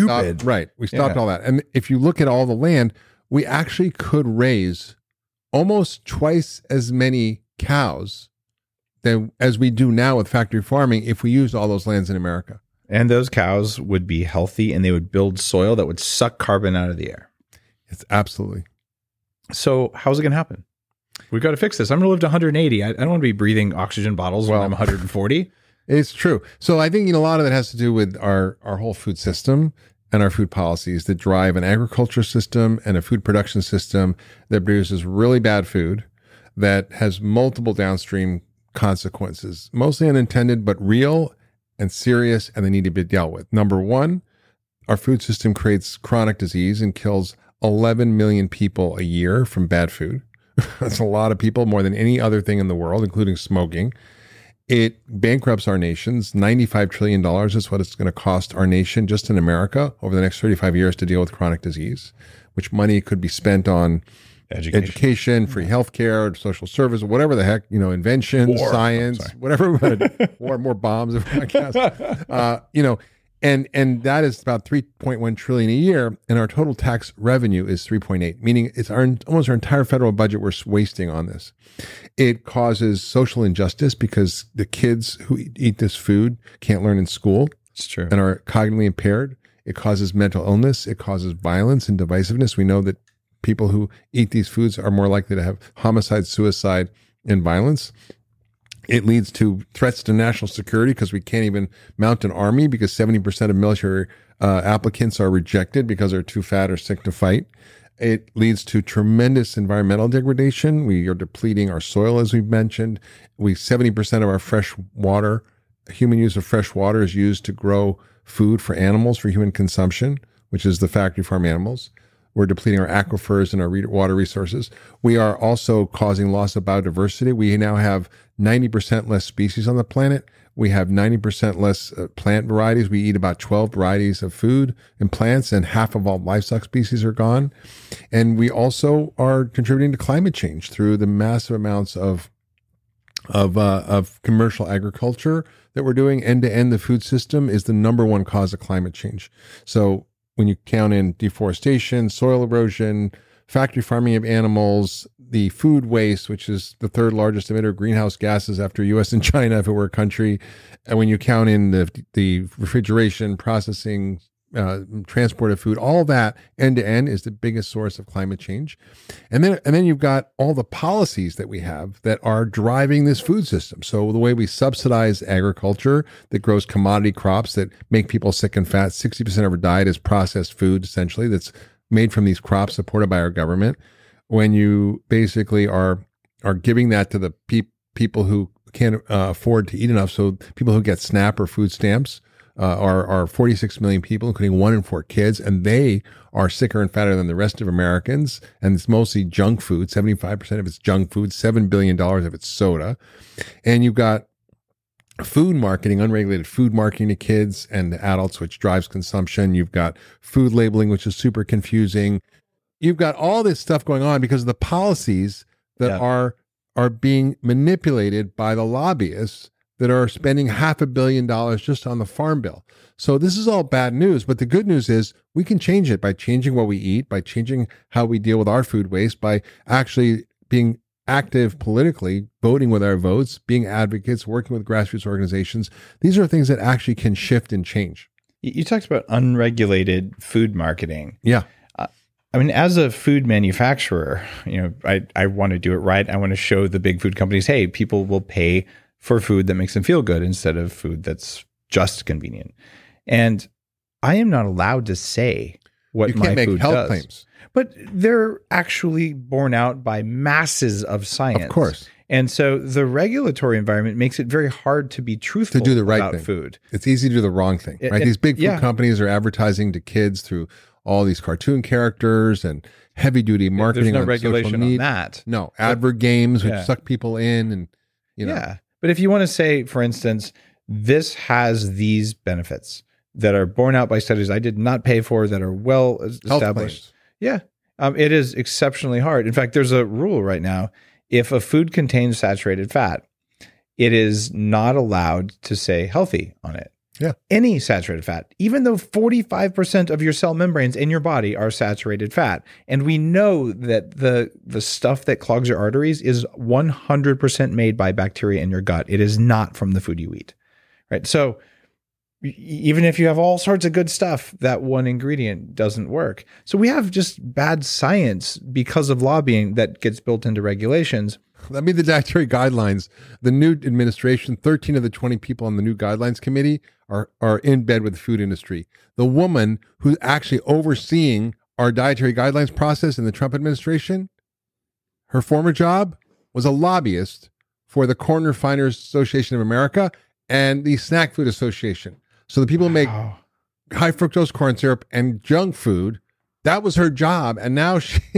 A: all that. And if you look at all the land, we actually could raise almost twice as many cows as we do now with factory farming if we used all those lands in America.
C: And those cows would be healthy and they would build soil that would suck carbon out of the air.
A: It's absolutely.
C: So how's it going to happen? We've got to fix this. I'm going to live to 180. I don't want to be breathing oxygen bottles when I'm 140.
A: It's true. So I think a lot of it has to do with our whole food system and our food policies that drive an agriculture system and a food production system that produces really bad food that has multiple downstream consequences, mostly unintended, but real and serious, and they need to be dealt with. Number one, our food system creates chronic disease and kills 11 million people a year from bad food. That's a lot of people, more than any other thing in the world, including smoking. It bankrupts our nations. $95 trillion is what it's going to cost our nation just in America over the next 35 years to deal with chronic disease, which money could be spent on education, free healthcare, social service, whatever the heck, invention, science, whatever. More bombs, if I guess. And that is about 3.1 trillion a year, and our total tax revenue is 3.8, meaning it's almost our entire federal budget we're wasting on this. It causes social injustice because the kids who eat this food can't learn in school.
C: It's true.
A: And are cognitively impaired. It causes mental illness. It causes violence and divisiveness. We know that people who eat these foods are more likely to have homicide, suicide, and violence. It leads to threats to national security because we can't even mount an army because 70% of military applicants are rejected because they're too fat or sick to fight. It leads to tremendous environmental degradation. We are depleting our soil, as we've mentioned. 70% of our fresh water, human use of fresh water, is used to grow food for animals for human consumption, which is the factory farm animals. We're depleting our aquifers and our water resources. We are also causing loss of biodiversity. We now have 90% less species on the planet. We have 90% less plant varieties. We eat about 12 varieties of food and plants, and half of all livestock species are gone. And we also are contributing to climate change through the massive amounts of commercial agriculture that we're doing. End to end, the food system is the number one cause of climate change. So when you count in deforestation, soil erosion, factory farming of animals, the food waste, which is the third largest emitter of greenhouse gases after US and China, if it were a country, and when you count in the refrigeration, processing, transport of food, all that end to end is the biggest source of climate change. And then you've got all the policies that we have that are driving this food system. So the way we subsidize agriculture that grows commodity crops that make people sick and fat, 60% of our diet is processed food, essentially, that's made from these crops supported by our government. When you basically are giving that to the people who can't afford to eat enough, so people who get SNAP or food stamps, are 46 million people, including 1 in 4 kids, and they are sicker and fatter than the rest of Americans. And it's mostly junk food. 75% of it's junk food, $7 billion of it's soda. And you've got food marketing, unregulated food marketing to kids and to adults, which drives consumption. You've got food labeling, which is super confusing. You've got all this stuff going on because of the policies that are being manipulated by the lobbyists that are spending $500 million just on the farm bill. So this is all bad news, but the good news is we can change it by changing what we eat, by changing how we deal with our food waste, by actually being active politically, voting with our votes, being advocates, working with grassroots organizations. These are things that actually can shift and change.
C: You talked about unregulated food marketing.
A: Yeah.
C: I mean, as a food manufacturer, I want to do it right. I want to show the big food companies, hey, people will pay for food that makes them feel good instead of food that's just convenient. And I am not allowed to say what my food does. You can't make health claims. But they're actually borne out by masses of science.
A: Of course.
C: And so the regulatory environment makes it very hard to be truthful
A: to do the right
C: about
A: thing.
C: Food.
A: It's easy to do the wrong thing, right? These big food companies are advertising to kids through all these cartoon characters and heavy-duty marketing.
C: There's no regulation on that.
A: No, advert games which suck people in, and
C: Yeah. But if you want to say, for instance, this has these benefits that are borne out by studies I did not pay for, that are well established. Yeah. It is exceptionally hard. In fact, there's a rule right now. If a food contains saturated fat, it is not allowed to say healthy on it.
A: Yeah.
C: Any saturated fat, even though 45% of your cell membranes in your body are saturated fat. And we know that the stuff that clogs your arteries is 100% made by bacteria in your gut. It is not from the food you eat. Right. So even if you have all sorts of good stuff, that one ingredient doesn't work. So we have just bad science because of lobbying that gets built into regulations.
A: I mean, the dietary guidelines, the new administration, 13 of the 20 people on the new guidelines committee are in bed with the food industry. The woman who's actually overseeing our dietary guidelines process in the Trump administration, her former job was a lobbyist for the Corn Refiners Association of America and the Snack Food Association. So the people who make high fructose corn syrup and junk food, that was her job. And now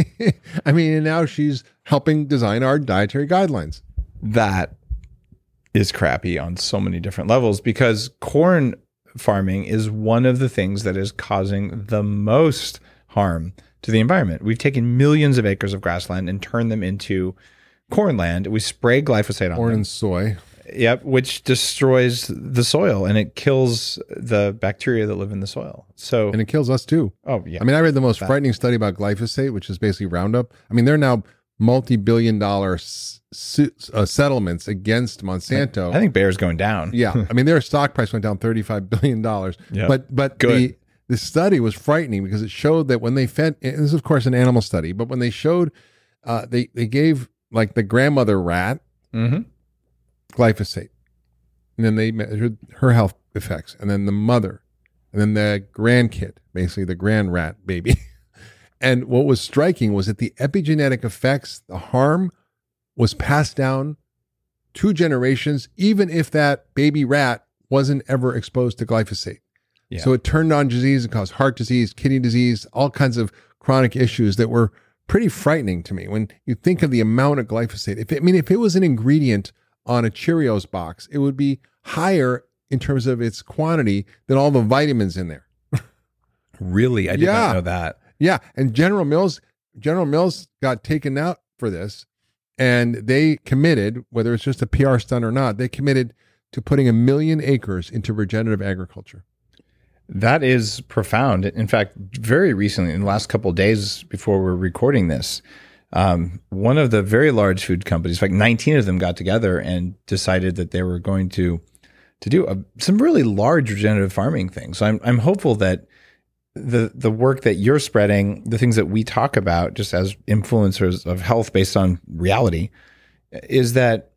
A: now she's helping design our dietary guidelines.
C: That is crappy on so many different levels, because corn farming is one of the things that is causing the most harm to the environment. We've taken millions of acres of grassland and turned them into corn land. We spray glyphosate on
A: corn
C: them.
A: And soy.
C: Yep, which destroys the soil and it kills the bacteria that live in the soil. So,
A: And it kills us too.
C: oh yeah,
A: I mean, I read the most frightening study about glyphosate, which is basically Roundup. I mean, they're now multi-billion-dollar settlements against Monsanto.
C: I think Bayer's going down.
A: Yeah, I mean, their stock price went down $35 billion.
C: Yep.
A: But
C: Good.
A: the study was frightening because it showed that when they fed, and this is of course an animal study, but when they showed, they gave like the grandmother rat
C: Mm-hmm.
A: glyphosate, and then they measured her health effects, and then the mother, and then the grandkid, basically the grand rat baby. And what was striking was that the epigenetic effects, the harm, was passed down 2 generations, even if that baby rat wasn't ever exposed to glyphosate.
C: Yeah.
A: So it turned on disease and caused heart disease, kidney disease, all kinds of chronic issues that were pretty frightening to me when you think of the amount of glyphosate. If it was an ingredient on a Cheerios box, it would be higher in terms of its quantity than all the vitamins in there.
C: Really, I did not know that.
A: Yeah, and General Mills got taken out for this, and they committed, whether it's just a PR stunt or not, they committed to putting 1 million acres into regenerative agriculture.
C: That is profound. In fact, very recently, in the last couple of days before we're recording this, one of the very large food companies, in fact, 19 of them got together and decided that they were going to do some really large regenerative farming things. So I'm hopeful that the work that you're spreading, the things that we talk about just as influencers of health based on reality, is that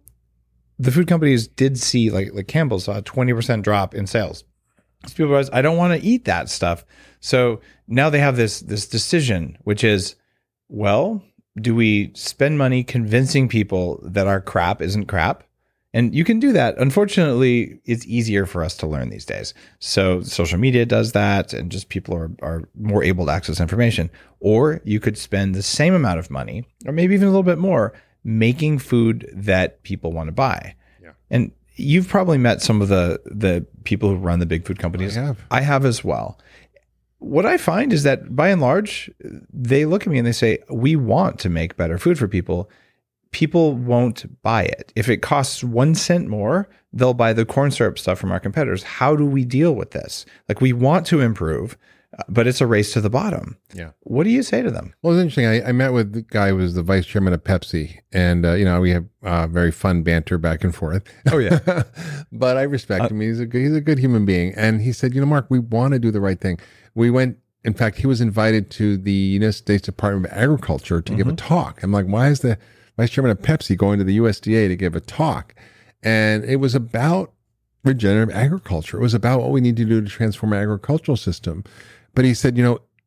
C: the food companies did see, like Campbell saw a 20% drop in sales. So people realize, I don't want to eat that stuff. So now they have this decision, which is, well, do we spend money convincing people that our crap isn't crap? And you can do that. Unfortunately, it's easier for us to learn these days. So social media does that, and just people are more able to access information. Or you could spend the same amount of money, or maybe even a little bit more, making food that people want to buy. Yeah. And you've probably met some of the people who run the big food companies. I have as well. What I find is that by and large, they look at me and they say, we want to make better food for people. People won't buy it. If it costs 1 cent more, they'll buy the corn syrup stuff from our competitors. How do we deal with this? Like, we want to improve, but it's a race to the bottom.
A: Yeah.
C: What do you say to them?
A: Well, it's interesting. I met with the guy who was the vice chairman of Pepsi, and we have very fun banter back and forth.
C: Oh yeah.
A: But I respect him. He's a good human being, and he said, Mark, we want to do the right thing. We went. In fact, he was invited to the United States Department of Agriculture to give a talk. I'm like, why is the vice chairman of Pepsi going to the USDA to give a talk? And it was about regenerative agriculture. It was about what we need to do to transform our agricultural system. But he said,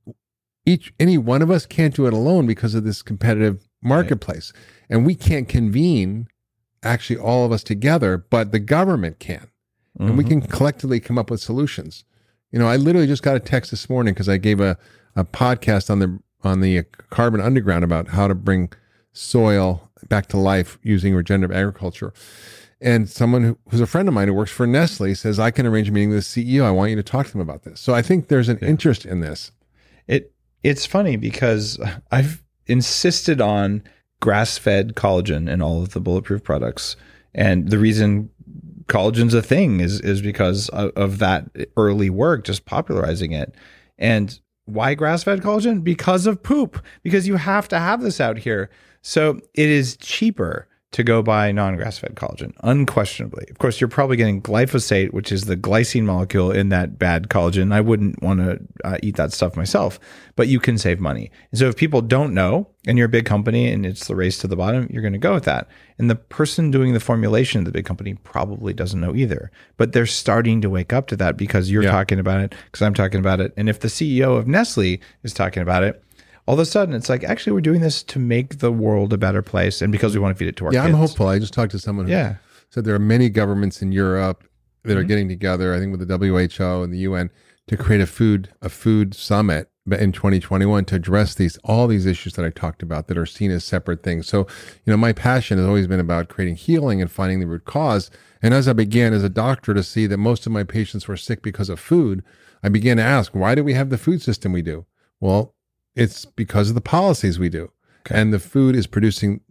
A: any one of us can't do it alone because of this competitive marketplace. Right. And we can't convene actually all of us together, but the government can. Mm-hmm. And we can collectively come up with solutions. I literally just got a text this morning because I gave a podcast on the Carbon Underground about how to bring soil back to life using regenerative agriculture. And someone who's a friend of mine who works for Nestle says, I can arrange a meeting with the CEO. I want you to talk to them about this. So I think there's an interest in this.
C: It's funny because I've insisted on grass-fed collagen in all of the Bulletproof products. And the reason collagen's a thing is because of that early work, just popularizing it. And why grass-fed collagen? Because of poop. Because you have to have this out here. So it is cheaper to go buy non-grass-fed collagen, unquestionably. Of course, you're probably getting glyphosate, which is the glycine molecule in that bad collagen. I wouldn't want to eat that stuff myself, but you can save money. And so if people don't know, and you're a big company and it's the race to the bottom, you're going to go with that. And the person doing the formulation of the big company probably doesn't know either. But they're starting to wake up to that because you're talking about it, because I'm talking about it. And if the CEO of Nestle is talking about it, all of a sudden, it's like, actually, we're doing this to make the world a better place and because we want to feed it to our kids.
A: Yeah, I'm hopeful. I just talked to someone who said there are many governments in Europe that are getting together, I think with the WHO and the UN, to create a food summit in 2021 to address all these issues that I talked about that are seen as separate things. So, my passion has always been about creating healing and finding the root cause. And as I began as a doctor to see that most of my patients were sick because of food, I began to ask, why do we have the food system we do? Well, it's because of the policies we do. Okay. And the food is producing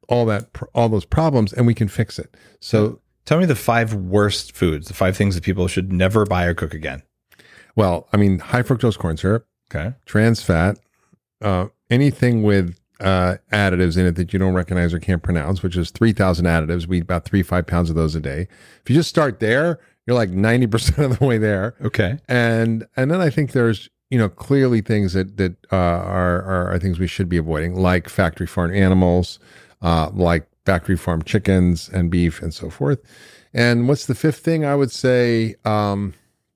A: all those problems, and we can fix it. So
C: tell me the 5 worst foods, the 5 things that people should never buy or cook again.
A: Well, I mean, high fructose corn syrup,
C: Okay.
A: trans fat, anything with additives in it that you don't recognize or can't pronounce, which is 3,000 additives. We eat about 3-5 pounds of those a day. If you just start there, you're like 90% of the way there.
C: Okay.
A: And then I think there's, clearly things that are things we should be avoiding, like factory farmed animals, like factory farmed chickens and beef and so forth. And what's the 5th thing? I would say, I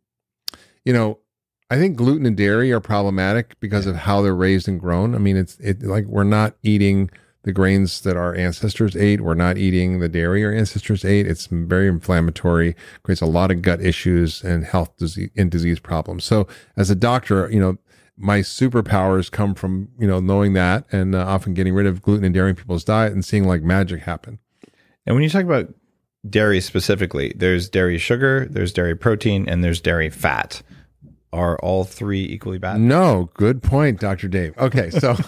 A: think gluten and dairy are problematic because of how they're raised and grown. I mean, it's like we're not eating the grains that our ancestors ate. We're not eating the dairy our ancestors ate. It's very inflammatory, creates a lot of gut issues and disease problems. So as a doctor, my superpowers come from, knowing that and often getting rid of gluten and dairy in people's diet and seeing like magic happen.
C: And when you talk about dairy specifically, there's dairy sugar, there's dairy protein, and there's dairy fat. Are all 3 equally bad?
A: No, good point, Dr. Dave. Okay,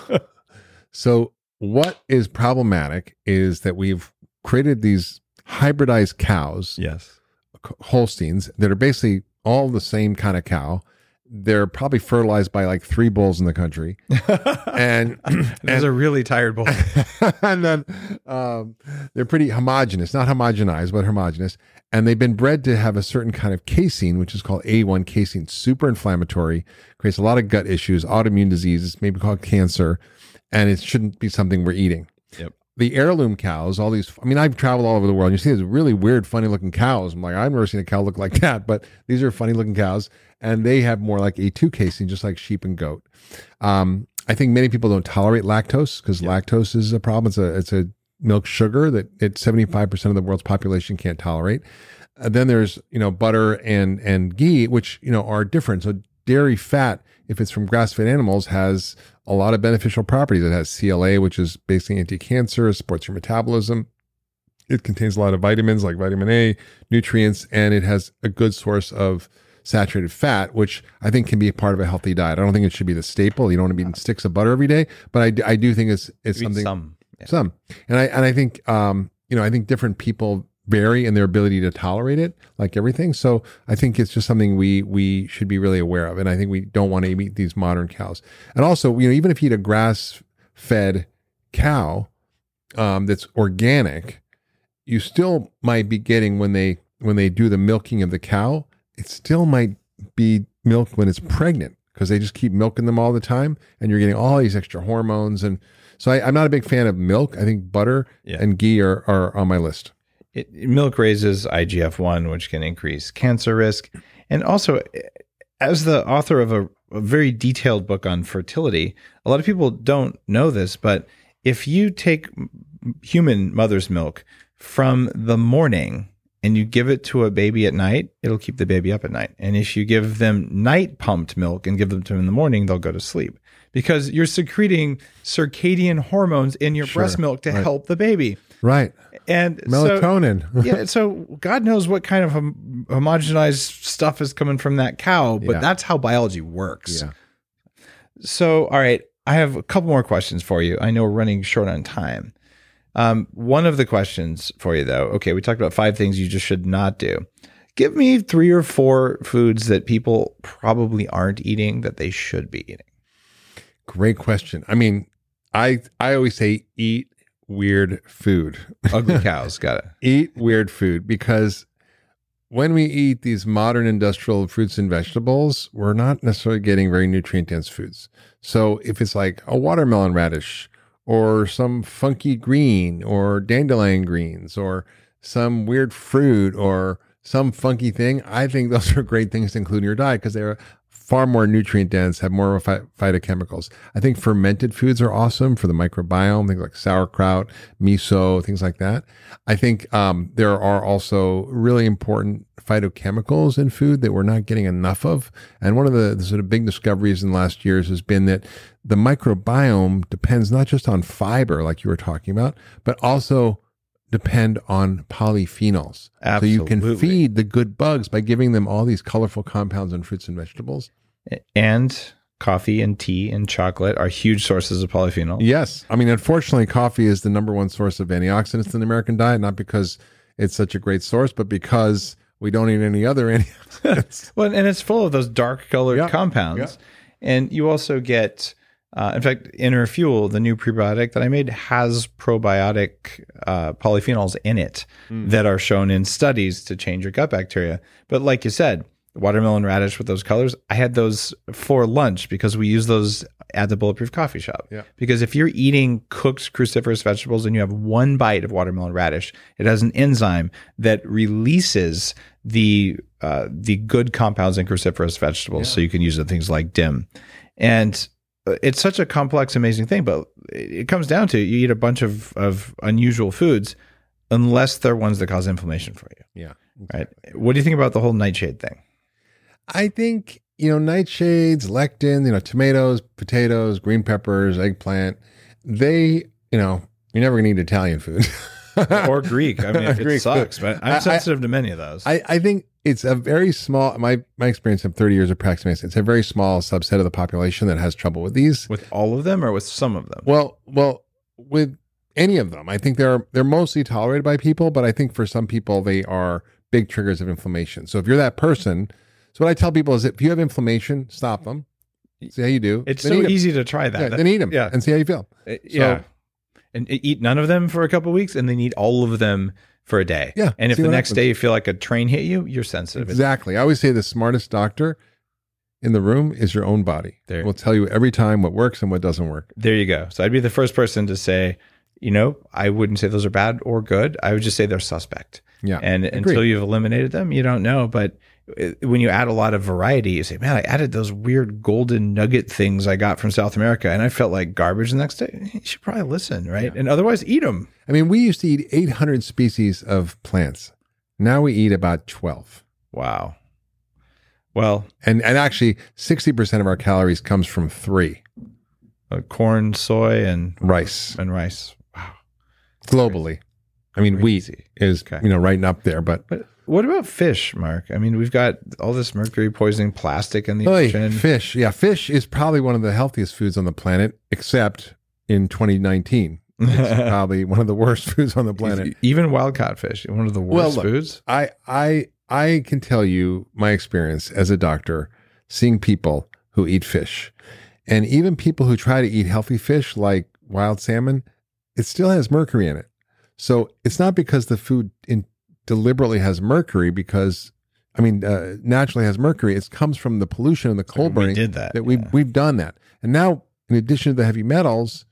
A: so what is problematic is that we've created these hybridized cows,
C: Yes.
A: Holsteins, that are basically all the same kind of cow. They're probably fertilized by like 3 bulls in the country, and
C: Those are really tired bulls.
A: and then they're pretty homogenous, not homogenized, but homogenous. And they've been bred to have a certain kind of casein, which is called A1 casein, super inflammatory, creates a lot of gut issues, autoimmune diseases, maybe called cancer, and it shouldn't be something we're eating.
C: Yep.
A: The heirloom cows, all these, I mean, I've traveled all over the world, and you see these really weird, funny looking cows. I'm like, I've never seen a cow look like that, but these are funny looking cows, and they have more like A2 casein, just like sheep and goat. I think many people don't tolerate lactose because lactose is a problem. It's a milk sugar that 75% of the world's population can't tolerate. Then there's, butter and ghee, which, are different. So dairy fat, if it's from grass-fed animals, has a lot of beneficial properties. It has CLA, which is basically anti-cancer, supports your metabolism. It contains a lot of vitamins like vitamin A, nutrients, and it has a good source of saturated fat, which I think can be a part of a healthy diet. I don't think it should be the staple. You don't want to be eating sticks of butter every day, but I do think it's something. Some. And I think, I think different people vary in their ability to tolerate it, like everything. So I think it's just something we should be really aware of. And I think we don't want to eat these modern cows. And also, even if you eat a grass-fed cow that's organic, you still might be getting, when they do the milking of the cow, it still might be milk when it's pregnant because they just keep milking them all the time, and you're getting all these extra hormones. And so I'm not a big fan of milk. I think butter and ghee are on my list.
C: Milk raises IGF-1, which can increase cancer risk. And also, as the author of a very detailed book on fertility, a lot of people don't know this, but if you take human mother's milk from the morning and you give it to a baby at night, it'll keep the baby up at night. And if you give them night pumped milk and give them to them in the morning, they'll go to sleep because you're secreting circadian hormones in your breast milk to help the baby.
A: Right.
C: And
A: melatonin.
C: So God knows what kind of homogenized stuff is coming from that cow, but that's how biology works.
A: Yeah.
C: So, all right, I have a couple more questions for you. I know we're running short on time. One of the questions for you, though, okay, we talked about 5 things you just should not do. Give me 3 or 4 foods that people probably aren't eating that they should be eating.
A: Great question. I mean, I always say eat weird food.
C: Ugly cows, got it.
A: Eat weird food, because when we eat these modern industrial fruits and vegetables, we're not necessarily getting very nutrient-dense foods. So if it's like a watermelon radish or some funky green or dandelion greens or some weird fruit or some funky thing, I think those are great things to include in your diet because they're far more nutrient dense, have more phytochemicals. I think fermented foods are awesome for the microbiome, things like sauerkraut, miso, things like that. I think there are also really important phytochemicals in food that we're not getting enough of. And one of the sort of big discoveries in the last years has been that the microbiome depends not just on fiber, like you were talking about, but also depend on polyphenols.
C: Absolutely.
A: So you can feed the good bugs by giving them all these colorful compounds in fruits and vegetables.
C: And coffee and tea and chocolate are huge sources of polyphenol.
A: Yes. I mean, unfortunately, coffee is the number one source of antioxidants in the American diet, not because it's such a great source, but because we don't eat any other antioxidants.
C: Well, and it's full of those dark colored compounds.
A: Yeah.
C: And you also get, in fact, Inner Fuel, the new prebiotic that I made, has probiotic polyphenols in it that are shown in studies to change your gut bacteria. But like you said, watermelon radish with those colors, I had those for lunch because we use those at the Bulletproof Coffee Shop.
A: Yeah.
C: Because if you're eating cooked cruciferous vegetables and you have one bite of watermelon radish, it has an enzyme that releases the good compounds in cruciferous vegetables, so you can use things like DIM. And it's such a complex, amazing thing, but it comes down to you eat a bunch of unusual foods unless they're ones that cause inflammation for you.
A: Yeah.
C: Right. What do you think about the whole nightshade thing?
A: I think, nightshades, lectins, tomatoes, potatoes, green peppers, eggplant, they, you're never going to eat Italian food.
C: Or Greek. I mean, it sucks, but I'm sensitive to many of those.
A: I think it's a very small, my experience of 30 years of practicing medicine, it's a very small subset of the population that has trouble with these.
C: With all of them or with some of them?
A: Well, with any of them. I think they're mostly tolerated by people, but I think for some people, they are big triggers of inflammation. So if you're that person, so what I tell people is if you have inflammation, stop them. See how you do.
C: It's so easy to try that.
A: Yeah, then eat them and see how you feel.
C: And eat none of them for a couple of weeks and then eat all of them for a day.
A: Yeah.
C: And if the next day you feel like a train hit you, you're sensitive.
A: Exactly. I always say the smartest doctor in the room is your own body. We'll tell you every time what works and what doesn't work.
C: There you go. So I'd be the first person to say, I wouldn't say those are bad or good. I would just say they're suspect.
A: Yeah.
C: And until you've eliminated them, you don't know. But when you add a lot of variety, you say, man, I added those weird golden nugget things I got from South America and I felt like garbage the next day. You should probably listen, right? Yeah. And otherwise eat them.
A: I mean, we used to eat 800 species of plants. Now we eat about 12.
C: Wow. Well,
A: and actually 60% of our calories comes from 3.
C: Corn, soy, and
A: rice.
C: Wow.
A: Globally. I mean, wheat is, right up there, but
C: what about fish, Mark? I mean, we've got all this mercury poisoning plastic in the ocean.
A: Fish. Yeah. Fish is probably one of the healthiest foods on the planet, except in 2019. It's probably one of the worst foods on the planet.
C: Even wild caught fish, one of the worst foods.
A: I can tell you my experience as a doctor seeing people who eat fish, and even people who try to eat healthy fish like wild salmon, it still has mercury in it. So it's not because the food deliberately has mercury, because naturally has mercury. It comes from the pollution and the coal burning.
C: We did that.
A: We've done that, and now in addition to the heavy metals,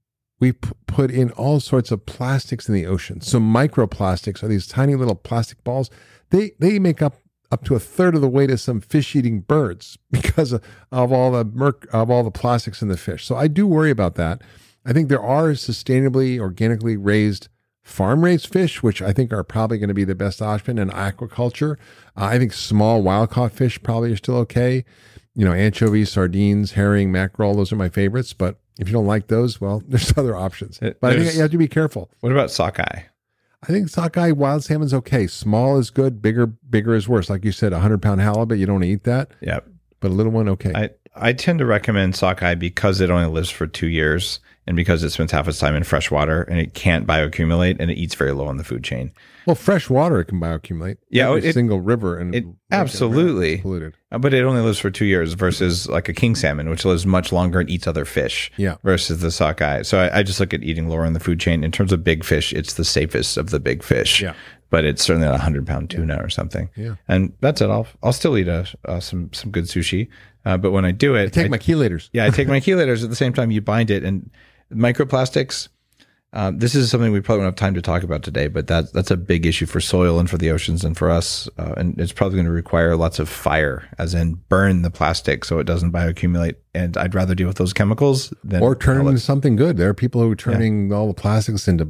A: we put in all sorts of plastics in the ocean. So microplastics are these tiny little plastic balls. They make up to a third of the weight of some fish-eating birds because of all the plastics in the fish. So I do worry about that. I think there are sustainably, organically raised farm-raised fish, which I think are probably going to be the best option in aquaculture. I think small wild-caught fish probably are still okay. Anchovies, sardines, herring, mackerel, those are my favorites. But if you don't like those, well, there's other options. But I think you have to be careful.
C: What about sockeye?
A: I think sockeye wild salmon's okay. Small is good. Bigger is worse. Like you said, 100-pound halibut, you don't eat that.
C: Yeah.
A: But a little one, okay.
C: I tend to recommend sockeye because it only lives for 2 years and because it spends half its time in fresh water and it can't bioaccumulate and it eats very low on the food chain.
A: Well, fresh water it can bioaccumulate.
C: Yeah,
A: every single river and
C: absolutely
A: polluted.
C: But it only lives for 2 years versus like a king salmon, which lives much longer and eats other fish.
A: Yeah.
C: Versus the sockeye. So I just look at eating lower in the food chain. In terms of big fish, it's the safest of the big fish.
A: Yeah.
C: But it's certainly not 100-pound tuna or something.
A: Yeah.
C: And that's it. I'll still eat some good sushi. But when I do it,
A: I take my chelators.
C: Yeah, I take my chelators at the same time you bind it. And microplastics, this is something we probably won't have time to talk about today, but that's a big issue for soil and for the oceans and for us. And it's probably going to require lots of fire, as in burn the plastic so it doesn't bioaccumulate. And I'd rather deal with those chemicals than
A: or turn it into something good. There are people who are turning all the plastics into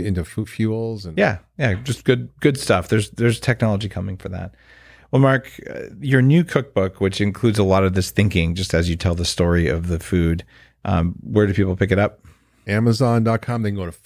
A: fuels. And
C: just good stuff. There's technology coming for that. Well, Mark, your new cookbook, which includes a lot of this thinking, just as you tell the story of the food, where do people pick it up?
A: Amazon.com. They can go to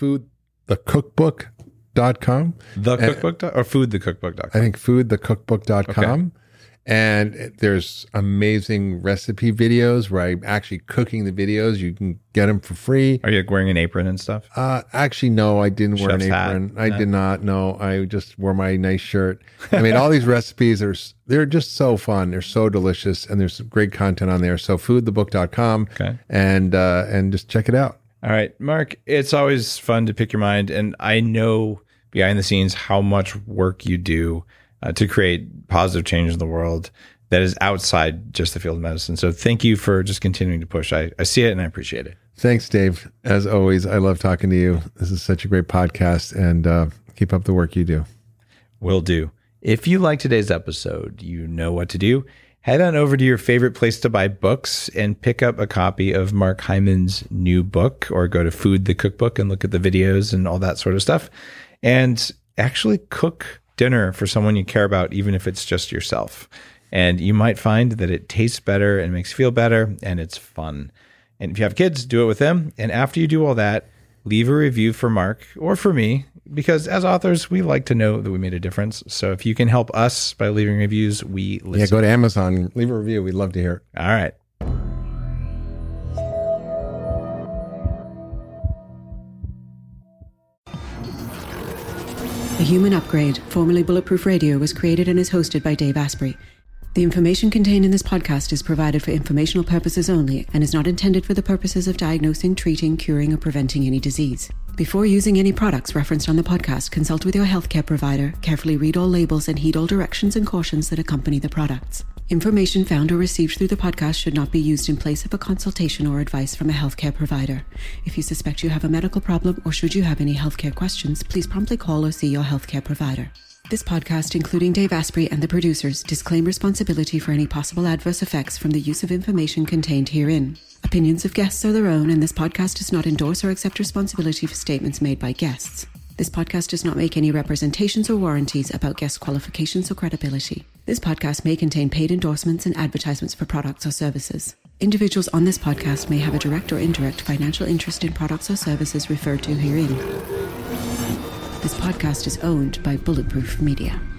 A: foodthecookbook.com.
C: The cookbook or foodthecookbook.com?
A: I think foodthecookbook.com. Okay. And there's amazing recipe videos where I'm actually cooking the videos. You can get them for free.
C: Are you like wearing an apron and stuff?
A: Actually, no, I didn't wear an
C: Chef's hat?
A: apron. I did not. No, I just wore my nice shirt. I mean, all these recipes they're just so fun. They're so delicious, and there's some great content on there. So foodthebook.com,
C: Okay.
A: and just check it out.
C: All right, Mark, it's always fun to pick your mind. And I know behind the scenes how much work you do to create positive change in the world that is outside just the field of medicine. So thank you for just continuing to push. I see it and I appreciate it.
A: Thanks, Dave. As always, I love talking to you. This is such a great podcast, and keep up the work you do.
C: Will do. If you like today's episode, you know what to do. Head on over to your favorite place to buy books and pick up a copy of Mark Hyman's new book, or go to Food the Cookbook and look at the videos and all that sort of stuff. And actually cook dinner for someone you care about, even if it's just yourself. And you might find that it tastes better and makes you feel better, and it's fun. And if you have kids, do it with them. And after you do all that, leave a review for Mark or for me, because as authors, we like to know that we made a difference. So if you can help us by leaving reviews, we listen.
A: Yeah, go to Amazon, leave a review. We'd love to hear it.
C: All right.
B: The Human Upgrade, formerly Bulletproof Radio, was created and is hosted by Dave Asprey. The information contained in this podcast is provided for informational purposes only and is not intended for the purposes of diagnosing, treating, curing, or preventing any disease. Before using any products referenced on the podcast, consult with your healthcare provider, carefully read all labels, and heed all directions and cautions that accompany the products. Information found or received through the podcast should not be used in place of a consultation or advice from a healthcare provider. If you suspect you have a medical problem or should you have any healthcare questions, please promptly call or see your healthcare provider. This podcast, including Dave Asprey and the producers, disclaim responsibility for any possible adverse effects from the use of information contained herein. Opinions of guests are their own, and this podcast does not endorse or accept responsibility for statements made by guests. This podcast does not make any representations or warranties about guest qualifications or credibility. This podcast may contain paid endorsements and advertisements for products or services. Individuals on this podcast may have a direct or indirect financial interest in products or services referred to herein. This podcast is owned by Bulletproof Media.